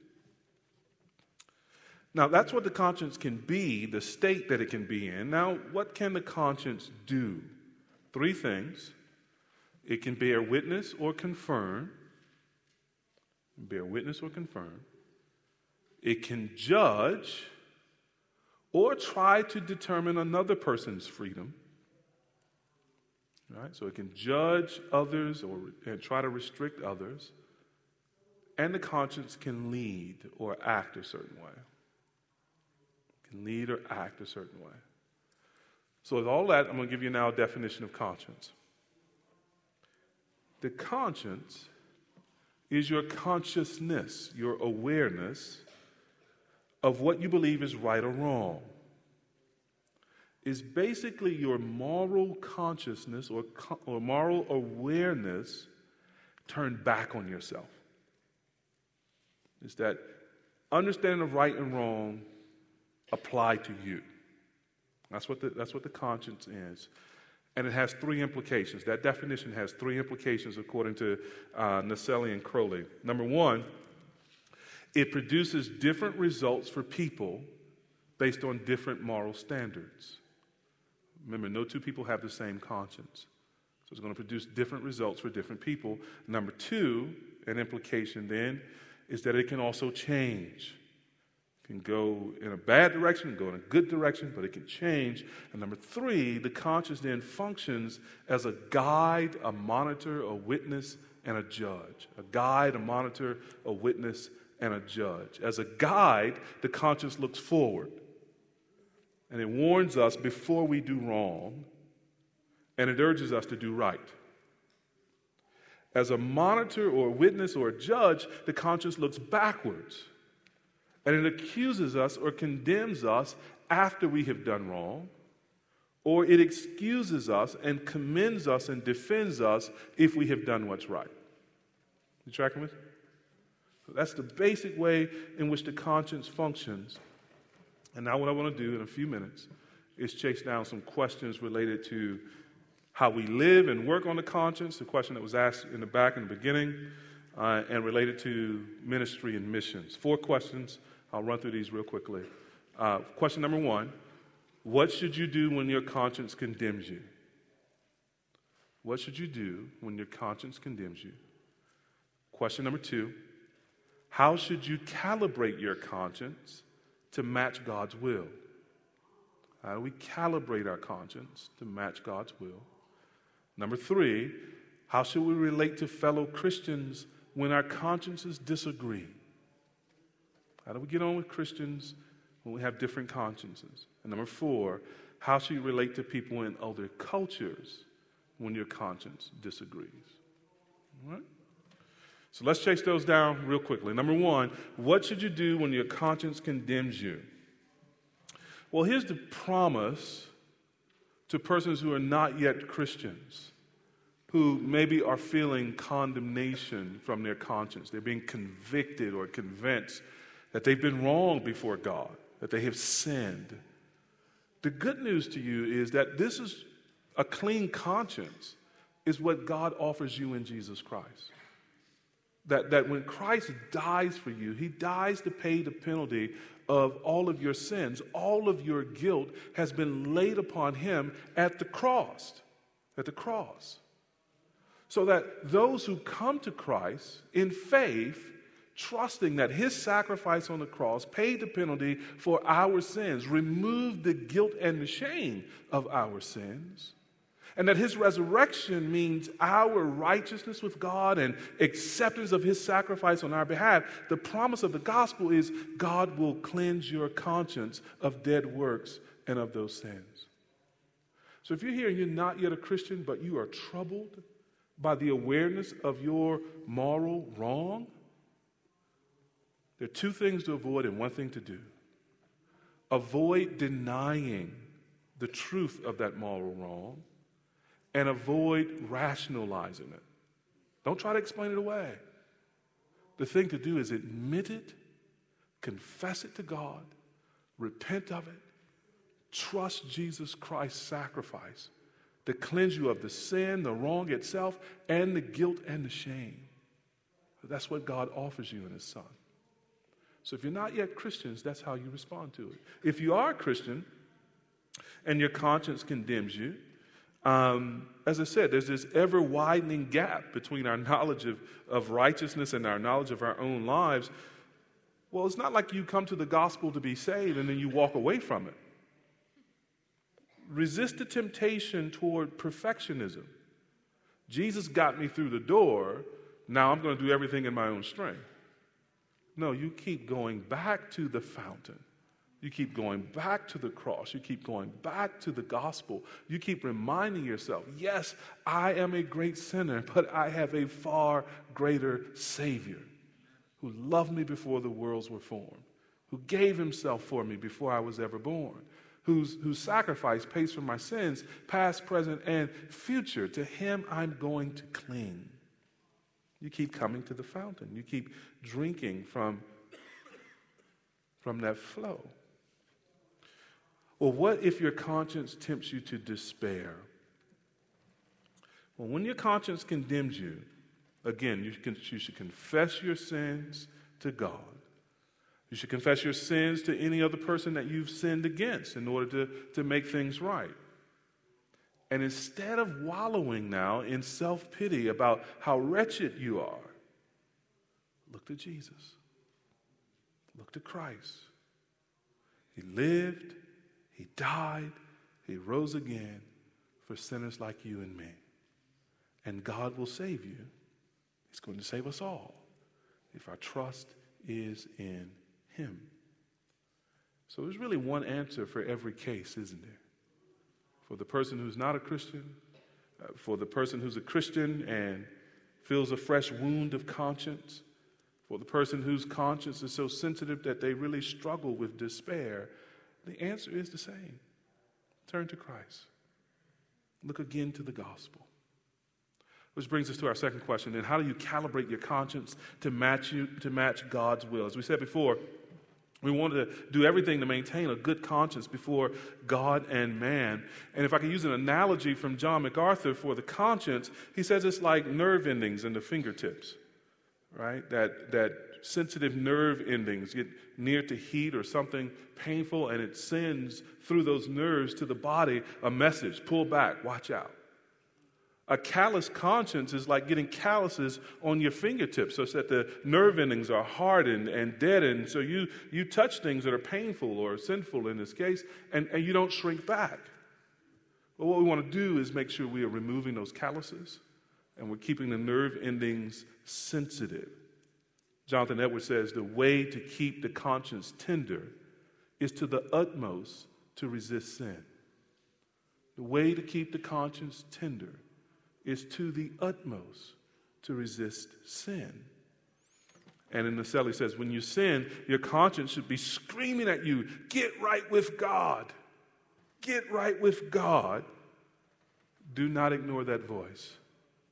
S1: Now, that's what the conscience can be, the state that it can be in. Now, what can the conscience do? Three things. It can bear witness or confirm. Bear witness or confirm. It can judge or try to determine another person's freedom. All right? So it can judge others or and try to restrict others. And the conscience can lead or act a certain way. Can lead or act a certain way. So with all that, I'm going to give you now a definition of conscience. The conscience is your consciousness, your awareness of what you believe is right or wrong. It's basically your moral consciousness or, or moral awareness turned back on yourself. It's that understanding of right and wrong applied to you. That's what the, that's what the conscience is. And it has three implications. That definition has three implications according to uh, Naselli and Crowley. Number one, it produces different results for people based on different moral standards. Remember, no two people have the same conscience. So it's going to produce different results for different people. Number two, an implication then, is that it can also change. Can go in a bad direction, go in a good direction, but it can change. And number three, the conscience then functions as a guide, a monitor, a witness, and a judge. A guide, a monitor, a witness, and a judge. As a guide, the conscience looks forward. And it warns us before we do wrong, and it urges us to do right. As a monitor or a witness or a judge, the conscience looks backwards. And it accuses us or condemns us after we have done wrong, or it excuses us and commends us and defends us if we have done what's right. You tracking with me? So that's the basic way in which the conscience functions. And now what I want to do in a few minutes is chase down some questions related to how we live and work on the conscience, the question that was asked in the back in the beginning, uh, and related to ministry and missions. Four questions. I'll run through these real quickly. Uh, question number one, what should you do when your conscience condemns you? What should you do when your conscience condemns you? Question number two, how should you calibrate your conscience to match God's will? How do we calibrate our conscience to match God's will? Number three, how should we relate to fellow Christians when our consciences disagree? How do we get on with Christians when we have different consciences? And number four, how should you relate to people in other cultures when your conscience disagrees? All right? So let's chase those down real quickly. Number one, what should you do when your conscience condemns you? Well, here's the promise to persons who are not yet Christians who maybe are feeling condemnation from their conscience. They're being convicted or convinced that they've been wrong before God, that they have sinned. The good news to you is that this is a clean conscience is what God offers you in Jesus Christ. That, that when Christ dies for you, he dies to pay the penalty of all of your sins. All of your guilt has been laid upon him at the cross. At the cross. So that those who come to Christ in faith, trusting that his sacrifice on the cross paid the penalty for our sins, removed the guilt and the shame of our sins, and that his resurrection means our righteousness with God and acceptance of his sacrifice on our behalf. The promise of the gospel is God will cleanse your conscience of dead works and of those sins. So if you're here and you're not yet a Christian, but you are troubled by the awareness of your moral wrong, there are two things to avoid and one thing to do. Avoid denying the truth of that moral wrong, and avoid rationalizing it. Don't try to explain it away. The thing to do is admit it, confess it to God, repent of it, trust Jesus Christ's sacrifice to cleanse you of the sin, the wrong itself, and the guilt and the shame. That's what God offers you in his Son. So if you're not yet Christians, that's how you respond to it. If you are a Christian and your conscience condemns you, Um, as I said, there's this ever-widening gap between our knowledge of, of righteousness and our knowledge of our own lives. Well, it's not like you come to the gospel to be saved and then you walk away from it. Resist the temptation toward perfectionism. Jesus got me through the door, now I'm going to do everything in my own strength. No, you keep going back to the fountain. You keep going back to the cross. You keep going back to the gospel. You keep reminding yourself, yes, I am a great sinner, but I have a far greater Savior who loved me before the worlds were formed, who gave himself for me before I was ever born, whose, whose sacrifice pays for my sins, past, present, and future. To him I'm going to cling. You keep coming to the fountain. You keep drinking from, from that flow. Well, what if your conscience tempts you to despair? Well, when your conscience condemns you, again, you, can, you should confess your sins to God. You should confess your sins to any other person that you've sinned against in order to, to make things right. And instead of wallowing now in self-pity about how wretched you are, look to Jesus. Look to Christ. He lived. He died, he rose again for sinners like you and me. And God will save you. He's going to save us all if our trust is in him. So there's really one answer for every case, isn't there? For the person who's not a Christian, uh, for the person who's a Christian and feels a fresh wound of conscience, for the person whose conscience is so sensitive that they really struggle with despair, the answer is the same. Turn to Christ. Look again to the gospel. Which brings us to our second question. Then, how do you calibrate your conscience to match you to match God's will? As we said before, we want to do everything to maintain a good conscience before God and man. And if I can use an analogy from John MacArthur for the conscience, he says it's like nerve endings in the fingertips, right? That that sensitive nerve endings get near to heat or something painful, and it sends through those nerves to the body a message: pull back, watch out. A callous conscience is like getting calluses on your fingertips such that the nerve endings are hardened and deadened, so you, you touch things that are painful or sinful in this case, and, and you don't shrink back. But what we want to do is make sure we are removing those calluses and we're keeping the nerve endings sensitive. Jonathan Edwards says the way to keep the conscience tender is to the utmost to resist sin. The way to keep the conscience tender is to the utmost to resist sin. And in the cell he says, when you sin, your conscience should be screaming at you, get right with God. Get right with God. Do not ignore that voice.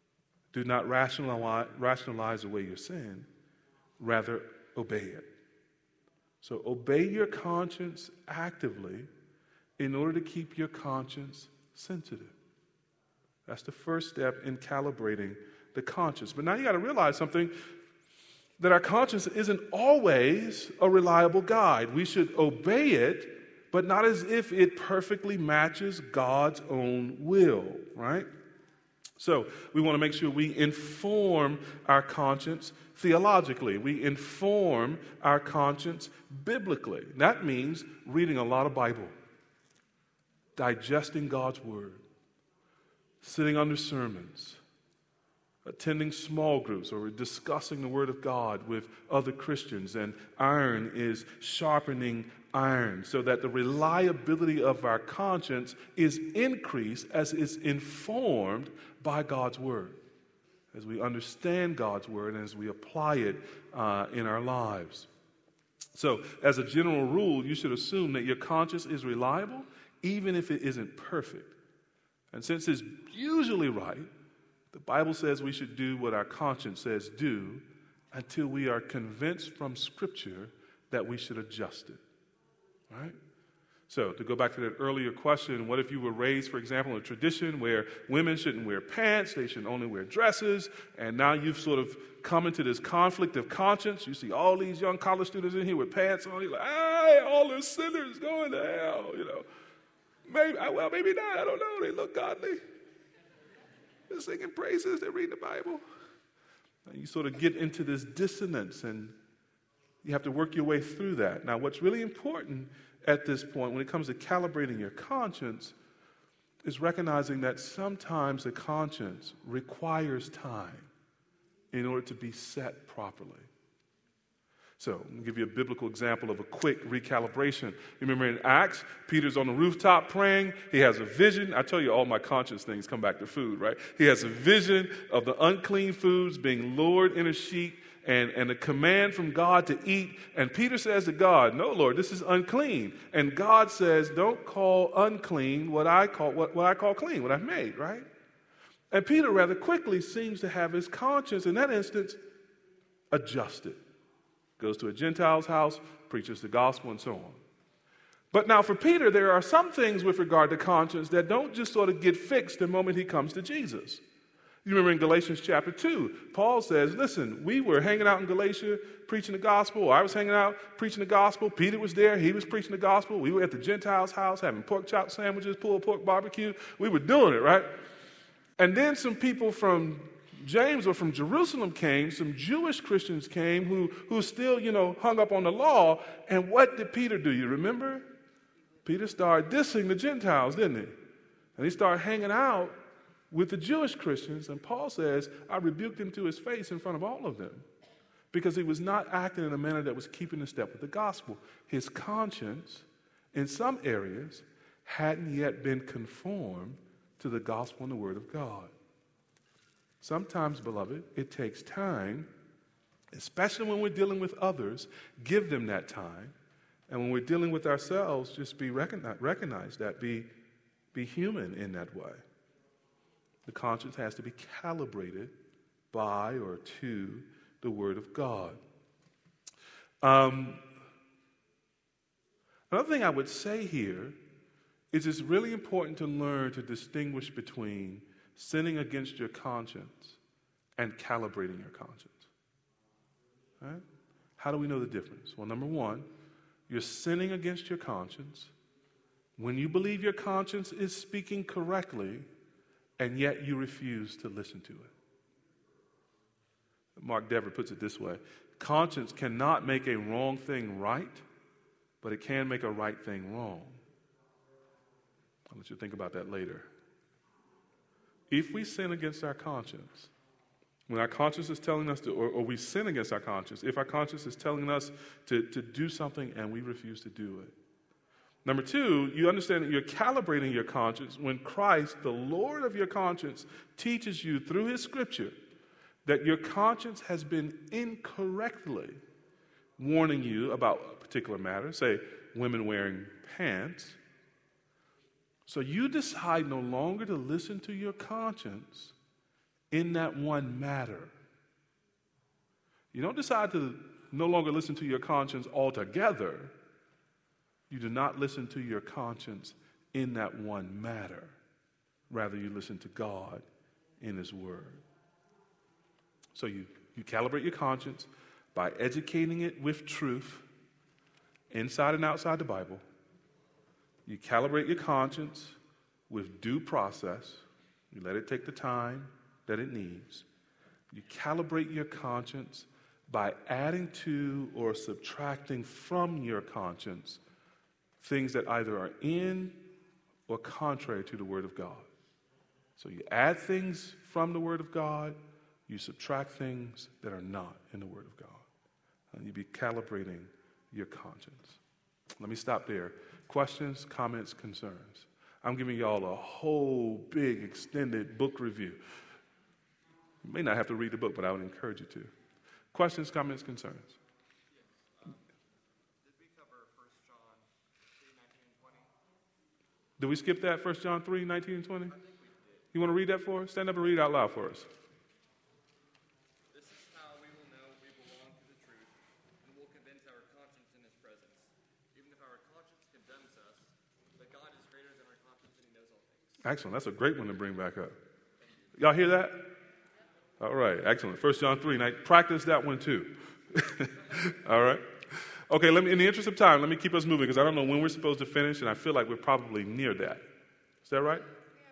S1: Do not rationalize, rationalize away your sin. Rather, obey it. So obey your conscience actively in order to keep your conscience sensitive. That's the first step in calibrating the conscience. But now you got to realize something, that our conscience isn't always a reliable guide. We should obey it, but not as if it perfectly matches God's own will, right? So we want to make sure we inform our conscience theologically. We inform our conscience biblically. That means reading a lot of Bible, digesting God's Word, sitting under sermons, attending small groups, or discussing the Word of God with other Christians. And iron is sharpening iron, so that the reliability of our conscience is increased as it's informed by God's Word, as we understand God's Word and as we apply it uh, in our lives. So, as a general rule, you should assume that your conscience is reliable, even if it isn't perfect. And since it's usually right, the Bible says we should do what our conscience says do until we are convinced from Scripture that we should adjust it. Right? So, to go back to that earlier question, what if you were raised, for example, in a tradition where women shouldn't wear pants, they should only wear dresses, and now you've sort of come into this conflict of conscience. You see all these young college students in here with pants on, you're like, hey, all the sinners going to hell, you know. Maybe, well, maybe not, I don't know, they look godly. They're singing praises, they're reading the Bible. And you sort of get into this dissonance, and you have to work your way through that. Now, what's really important at this point when it comes to calibrating your conscience is recognizing that sometimes the conscience requires time in order to be set properly. So, I'm going to give you a biblical example of a quick recalibration. You remember in Acts, Peter's on the rooftop praying. He has a vision. I tell you, all my conscience things come back to food, right? He has a vision of the unclean foods being lured in a sheet, and, and a command from God to eat. And Peter says to God, no, Lord, this is unclean. And God says, don't call unclean what I call what, what I call clean, what I've made, right? And Peter rather quickly seems to have his conscience, in that instance, adjusted. Goes to a Gentile's house, preaches the gospel, and so on. But now for Peter, there are some things with regard to conscience that don't just sort of get fixed the moment he comes to Jesus. You remember in Galatians chapter two, Paul says, listen, we were hanging out in Galatia preaching the gospel. I was hanging out preaching the gospel. Peter was there. He was preaching the gospel. We were at the Gentile's house having pork chop sandwiches, pulled pork barbecue. We were doing it, right? And then some people from James or from Jerusalem came, some Jewish Christians came who, who still, you know, hung up on the law. And what did Peter do? You remember? Peter started dissing the Gentiles, didn't he? And he started hanging out with the Jewish Christians. And Paul says, I rebuked him to his face in front of all of them because he was not acting in a manner that was keeping in step with the gospel. His conscience, in some areas, hadn't yet been conformed to the gospel and the word of God. Sometimes, beloved, it takes time, especially when we're dealing with others, give them that time. And when we're dealing with ourselves, just be recognize, recognize that, be, be human in that way. The conscience has to be calibrated by or to the Word of God. Um, another thing I would say here is it's really important to learn to distinguish between sinning against your conscience and calibrating your conscience. Right? How do we know the difference? Well, number one, you're sinning against your conscience when you believe your conscience is speaking correctly and yet you refuse to listen to it. Mark Dever puts it this way: conscience cannot make a wrong thing right, but it can make a right thing wrong. I'll let you think about that later. If we sin against our conscience, when our conscience is telling us to, or, or we sin against our conscience, if our conscience is telling us to, to do something and we refuse to do it. Number two, you understand that you're calibrating your conscience when Christ, the Lord of your conscience, teaches you through his scripture that your conscience has been incorrectly warning you about a particular matter, say women wearing pants. So you decide no longer to listen to your conscience, in that one matter. You don't decide to no longer listen to your conscience altogether. You do not listen to your conscience in that one matter. Rather, you listen to God in His Word. So you, you calibrate your conscience by educating it with truth, inside and outside the Bible. You calibrate your conscience with due process. You let it take the time that it needs. You calibrate your conscience by adding to or subtracting from your conscience things that either are in or contrary to the Word of God. So you add things from the Word of God, you subtract things that are not in the Word of God. And you be calibrating your conscience. Let me stop there. Questions, comments, concerns. I'm giving y'all a whole big extended book review. You may not have to read the book, but I would encourage you to. Questions, comments, concerns?
S3: Yes. Uh, did we cover First John three, nineteen and twenty?
S1: Did we skip that, First John three, nineteen and twenty?
S3: I think we did.
S1: You want to read that for us? Stand up and read it out loud for us.
S3: This is how we will know we belong to the truth and will convince our conscience in His presence. Even if our conscience condemns us, but God is greater than our conscience and He knows all things.
S1: Excellent. That's a great one to bring back up. Y'all hear that? All right. Excellent. First John three. Now, practice that one too. All right. Okay. Let me. In the interest of time, let me keep us moving because I don't know when we're supposed to finish, and I feel like we're probably near that. Is that right?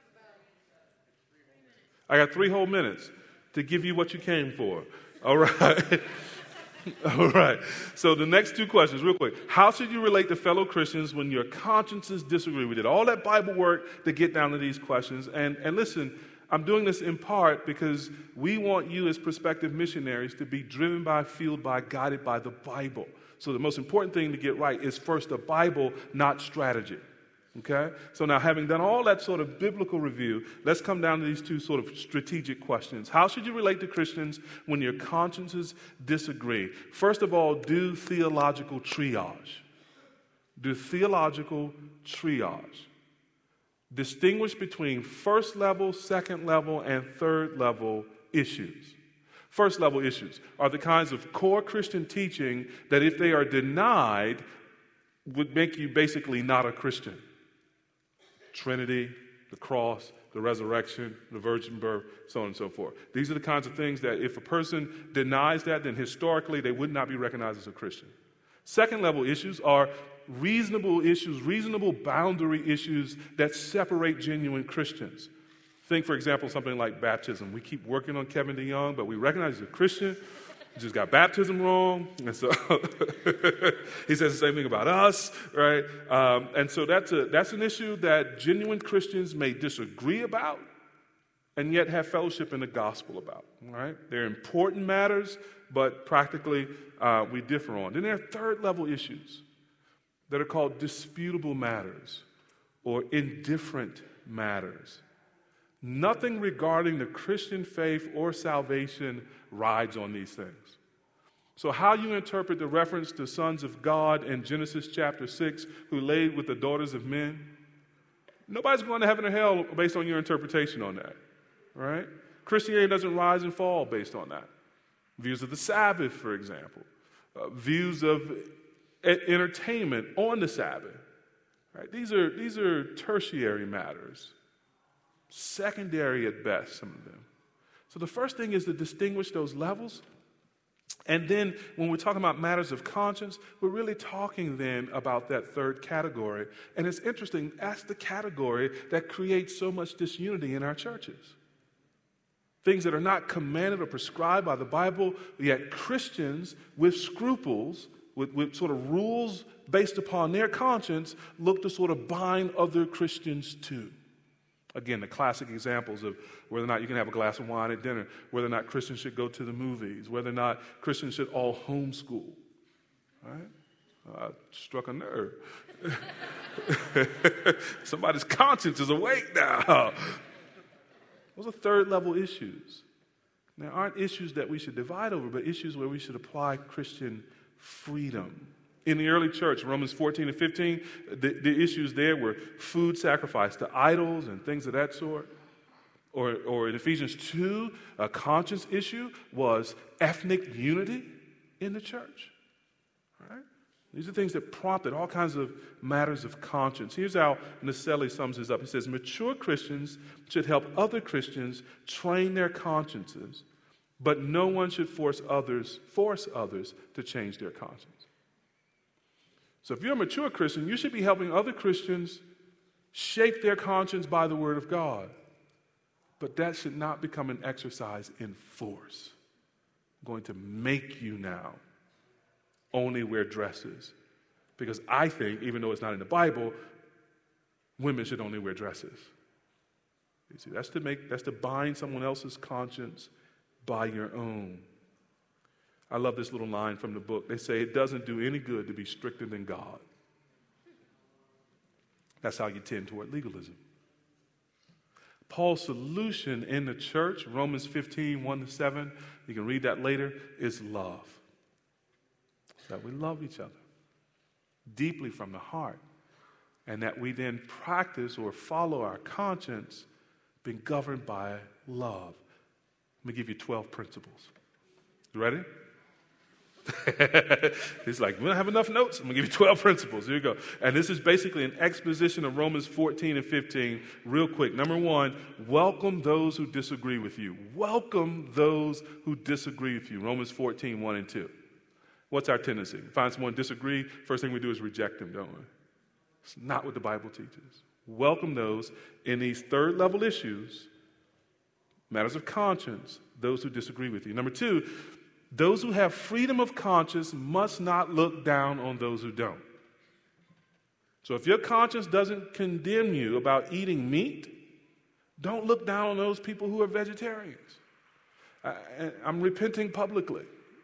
S1: I got three whole minutes to give you what you came for. All right. All right. So the next two questions, real quick. How should you relate to fellow Christians when your consciences disagree? We did all that Bible work to get down to these questions. And, and listen, I'm doing this in part because we want you as prospective missionaries to be driven by, fueled by, guided by the Bible. So the most important thing to get right is first the Bible, not strategy. Okay? So now, having done all that sort of biblical review, let's come down to these two sort of strategic questions. How should you relate to Christians when your consciences disagree? First of all, do theological triage. Do theological triage. Distinguish between first level, second level, and third level issues. First level issues are the kinds of core Christian teaching that, if they are denied, would make you basically not a Christian. Trinity, the cross, the resurrection, the virgin birth, so on and so forth. These are the kinds of things that if a person denies that, then historically they would not be recognized as a Christian. Second level issues are reasonable issues, reasonable boundary issues that separate genuine Christians. Think, for example, something like baptism. We keep working on Kevin DeYoung, but we recognize he's a Christian. He just got baptism wrong, and so he says the same thing about us, right? Um, and so that's a that's an issue that genuine Christians may disagree about, and yet have fellowship in the gospel about. Right? They're important matters, but practically uh, we differ on. Then there are third level issues that are called disputable matters or indifferent matters. Nothing regarding the Christian faith or salvation rides on these things. So how you interpret the reference to sons of God in Genesis chapter six who laid with the daughters of men, nobody's going to heaven or hell based on your interpretation on that, right? Christianity doesn't rise and fall based on that. Views of the Sabbath, for example, uh, views of entertainment on the Sabbath, right? These are, these are tertiary matters. Secondary at best, some of them. So the first thing is to distinguish those levels. And then when we're talking about matters of conscience, we're really talking then about that third category. And it's interesting, that's the category that creates so much disunity in our churches. Things that are not commanded or prescribed by the Bible, yet Christians with scruples, with, with sort of rules based upon their conscience, look to sort of bind other Christians to. Again, the classic examples of whether or not you can have a glass of wine at dinner, whether or not Christians should go to the movies, whether or not Christians should all homeschool. Right? Uh, struck a nerve. Somebody's conscience is awake now. Those are third level issues. There aren't issues that we should divide over, but issues where we should apply Christian freedom. In the early church, Romans fourteen and fifteen, the, the issues there were food sacrificed to idols and things of that sort, Or, or in Ephesians two, a conscience issue was ethnic unity in the church. All right? These are things that prompted all kinds of matters of conscience. Here's how Naselli sums this up. He says, mature Christians should help other Christians train their consciences, but no one should force others, force others to change their conscience. So if you're a mature Christian, you should be helping other Christians shape their conscience by the Word of God. But that should not become an exercise in force. I'm going to make you now only wear dresses. Because I think, even though it's not in the Bible, women should only wear dresses. You see, that's to make, that's to bind someone else's conscience by your own. I love this little line from the book. They say it doesn't do any good to be stricter than God. That's how you tend toward legalism. Paul's solution in the church, Romans fifteen, one to seven, you can read that later, is love. That we love each other deeply from the heart, and that we then practice or follow our conscience being governed by love. Let me give you twelve principles. You ready? He's like, we don't have enough notes. I'm going to give you twelve principles. Here you go. And this is basically an exposition of Romans fourteen and fifteen real quick. Number one, welcome those who disagree with you. Welcome those who disagree with you. Romans fourteen, one and two. What's our tendency? We find someone disagree, first thing we do is reject them, don't we? It's not what the Bible teaches. Welcome those in these third level issues, matters of conscience, those who disagree with you. Number two, those who have freedom of conscience must not look down on those who don't. So if your conscience doesn't condemn you about eating meat, don't look down on those people who are vegetarians. I, I'm repenting publicly.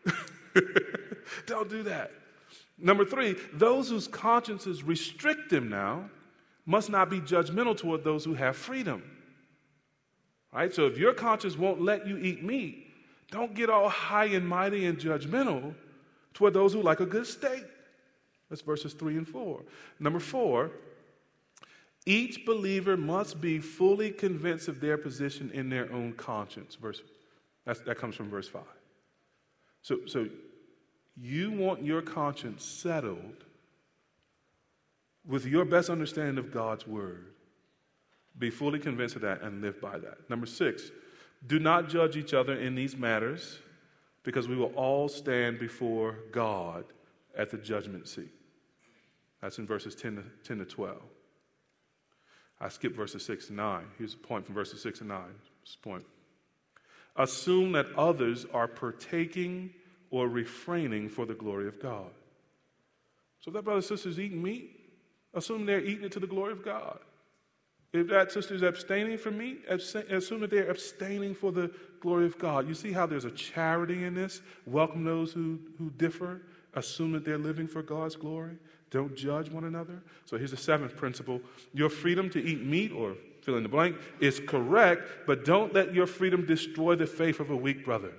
S1: Don't do that. Number three, those whose consciences restrict them now must not be judgmental toward those who have freedom. Right? So if your conscience won't let you eat meat, don't get all high and mighty and judgmental toward those who like a good steak. That's verses three and four. Number four, each believer must be fully convinced of their position in their own conscience. Verse, that's, that comes from verse five. So, so you want your conscience settled with your best understanding of God's word. Be fully convinced of that and live by that. Number six, do not judge each other in these matters, because we will all stand before God at the judgment seat. That's in verses ten to twelve. I skipped verses six and nine. Here's a point from verses six and nine. This point. Assume that others are partaking or refraining for the glory of God. So if that brother and sister is eating meat, assume they're eating it to the glory of God. If that sister is abstaining from meat, assume that they're abstaining for the glory of God. You see how there's a charity in this? Welcome those who, who differ. Assume that they're living for God's glory. Don't judge one another. So here's the seventh principle. Your freedom to eat meat, or fill in the blank, is correct, but don't let your freedom destroy the faith of a weak brother.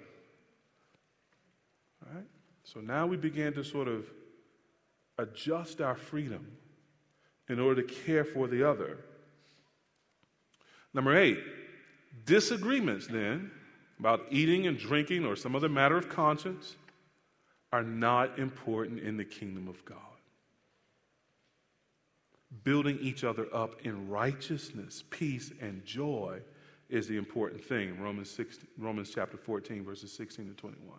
S1: All right? So now we begin to sort of adjust our freedom in order to care for the other. Number eight, disagreements then about eating and drinking or some other matter of conscience are not important in the kingdom of God. Building each other up in righteousness, peace, and joy is the important thing. Romans six, Romans chapter fourteen, verses sixteen to twenty-one.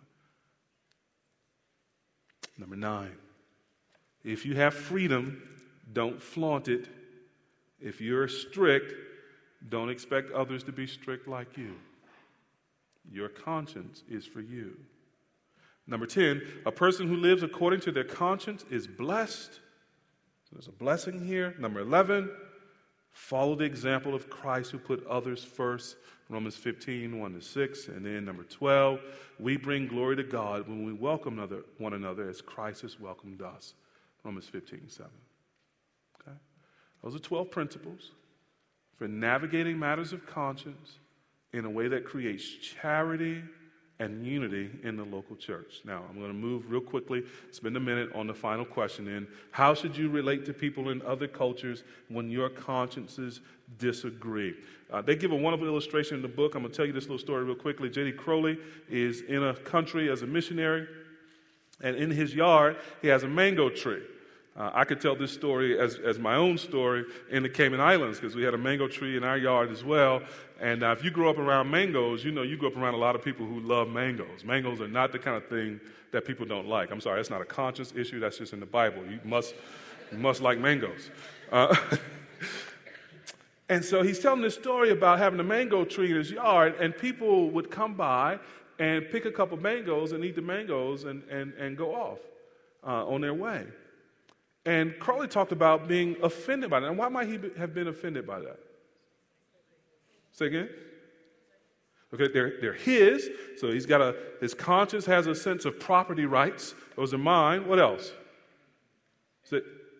S1: Number nine, if you have freedom, don't flaunt it. If you're strict, don't expect others to be strict like you. Your conscience is for you. Number ten, a person who lives according to their conscience is blessed. So there's a blessing here. Number eleven, follow the example of Christ who put others first. Romans fifteen, one to six. And then number twelve, we bring glory to God when we welcome another, one another as Christ has welcomed us. Romans fifteen, seven. Okay? Those are twelve principles for navigating matters of conscience in a way that creates charity and unity in the local church. Now, I'm going to move real quickly, spend a minute on the final question in how should you relate to people in other cultures when your consciences disagree? Uh, they give a wonderful illustration in the book. I'm going to tell you this little story real quickly. J D Crowley is in a country as a missionary, and in his yard, he has a mango tree. Uh, I could tell this story as, as my own story in the Cayman Islands because we had a mango tree in our yard as well. And uh, if you grew up around mangoes, you know you grew up around a lot of people who love mangoes. Mangoes are not the kind of thing that people don't like. I'm sorry, that's not a conscious issue. That's just in the Bible. You must, you must like mangoes. Uh, and so he's telling this story about having a mango tree in his yard, and people would come by and pick a couple mangoes and eat the mangoes and, and, and go off uh, on their way. And Crowley talked about being offended by that. And why might he be, have been offended by that? Say again? Okay, they're, they're his, so he's got a, his conscience has a sense of property rights. Those are mine. What else? Say,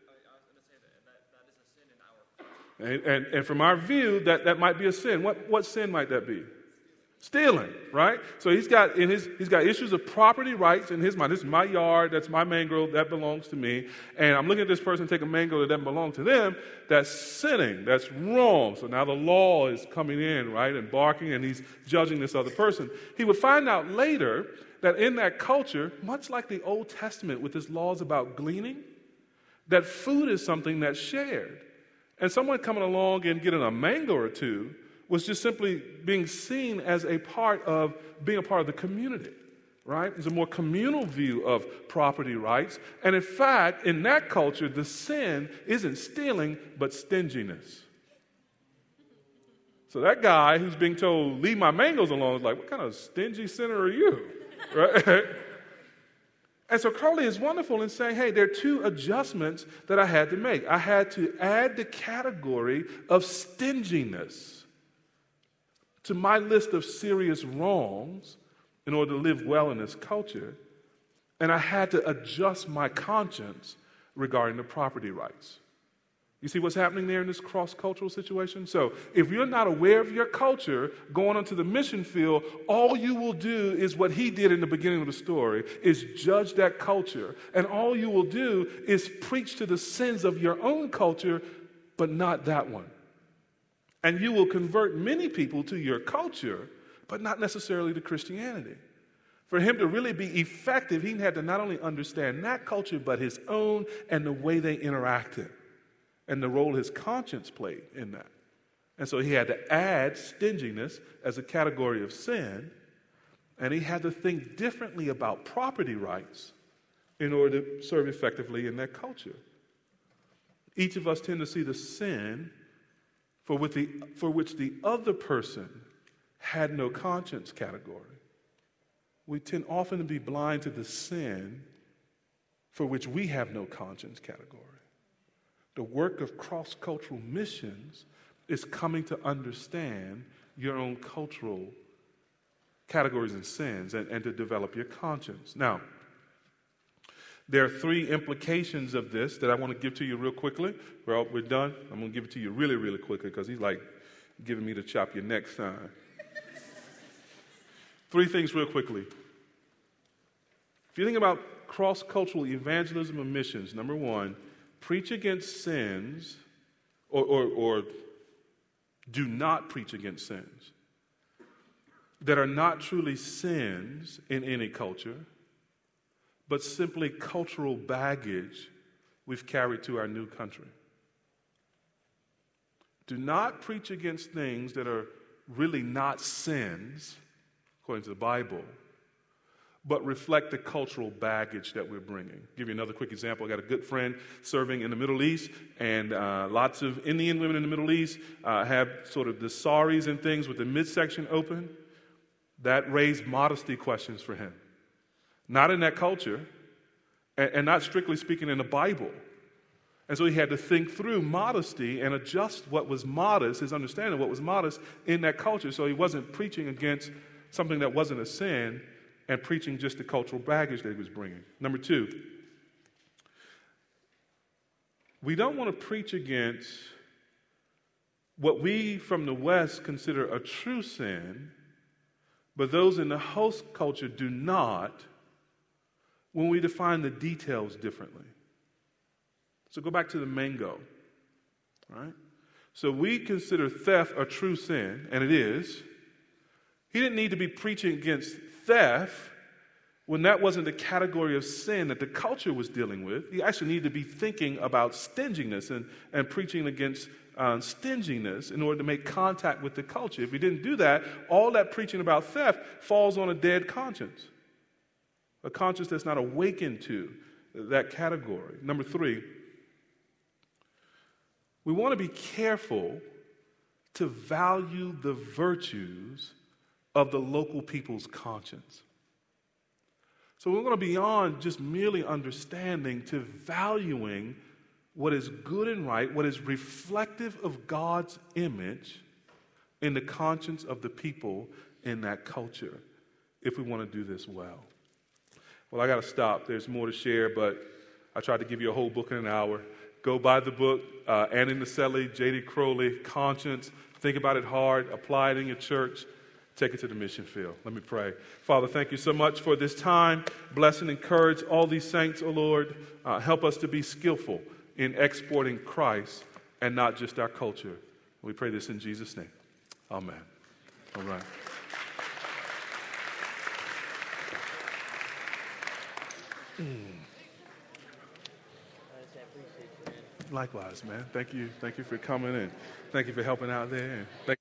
S1: and, and, and from our view, that, that might be a sin. What, what sin might that be? Stealing, right? So he's got in his he's got issues of property rights in his mind. This is my yard, that's my mango, that belongs to me. And I'm looking at this person take a mango that doesn't belong to them. That's sinning. That's wrong. So now the law is coming in, right, and barking, and he's judging this other person. He would find out later that in that culture, much like the Old Testament with its laws about gleaning, that food is something that's shared. And someone coming along and getting a mango or two was just simply being seen as a part of being a part of the community, right? It's a more communal view of property rights. And in fact, in that culture, the sin isn't stealing, but stinginess. So that guy who's being told, leave my mangoes alone, is like, what kind of stingy sinner are you? Right? And so Crowley is wonderful in saying, hey, there are two adjustments that I had to make. I had to add the category of stinginess to my list of serious wrongs in order to live well in this culture, and I had to adjust my conscience regarding the property rights. You see what's happening there in this cross-cultural situation? So if you're not aware of your culture going onto the mission field, all you will do is what he did in the beginning of the story, is judge that culture. And all you will do is preach to the sins of your own culture, but not that one. And you will convert many people to your culture, but not necessarily to Christianity. For him to really be effective, he had to not only understand that culture, but his own and the way they interacted and the role his conscience played in that. And so he had to add stinginess as a category of sin, and he had to think differently about property rights in order to serve effectively in that culture. Each of us tend to see the sin for which the, for which the other person had no conscience category. We tend often to be blind to the sin for which we have no conscience category. The work of cross-cultural missions is coming to understand your own cultural categories and sins and, and to develop your conscience. Now, there are three implications of this that I want to give to you real quickly. We're, all, we're done. I'm going to give it to you really, really quickly because he's like giving me to chop your neck sign. Three things real quickly. If you think about cross-cultural evangelism and missions, number one, preach against sins or, or, or do not preach against sins that are not truly sins in any culture, but simply cultural baggage we've carried to our new country. Do not preach against things that are really not sins, according to the Bible, but reflect the cultural baggage that we're bringing. I'll give you another quick example. I got a good friend serving in the Middle East, and uh, lots of Indian women in the Middle East uh, have sort of the saris and things with the midsection open. That raised modesty questions for him. Not in that culture, and, and not strictly speaking in the Bible. And so he had to think through modesty and adjust what was modest, his understanding of what was modest in that culture, so he wasn't preaching against something that wasn't a sin and preaching just the cultural baggage that he was bringing. Number two, we don't want to preach against what we from the West consider a true sin, but those in the host culture do not when we define the details differently. So go back to the mango, right? So we consider theft a true sin, and it is. He didn't need to be preaching against theft when that wasn't the category of sin that the culture was dealing with. He actually needed to be thinking about stinginess and, and preaching against uh, stinginess in order to make contact with the culture. If he didn't do that, all that preaching about theft falls on a dead conscience, a conscience that's not awakened to that category. Number three, we want to be careful to value the virtues of the local people's conscience. So we're going to be beyond just merely understanding to valuing what is good and right, what is reflective of God's image in the conscience of the people in that culture, if we want to do this well. Well, I got to stop. There's more to share, but I tried to give you a whole book in an hour. Go buy the book, uh, Annie Naselli, J D Crowley, Conscience. Think about it hard. Apply it in your church. Take it to the mission field. Let me pray. Father, thank you so much for this time. Bless and encourage all these saints, O Lord. Uh, help us to be skillful in exporting Christ and not just our culture. We pray this in Jesus' name. Amen. All right. Mm. Likewise, man. Thank you. Thank you for coming and thank you for helping out there. And thank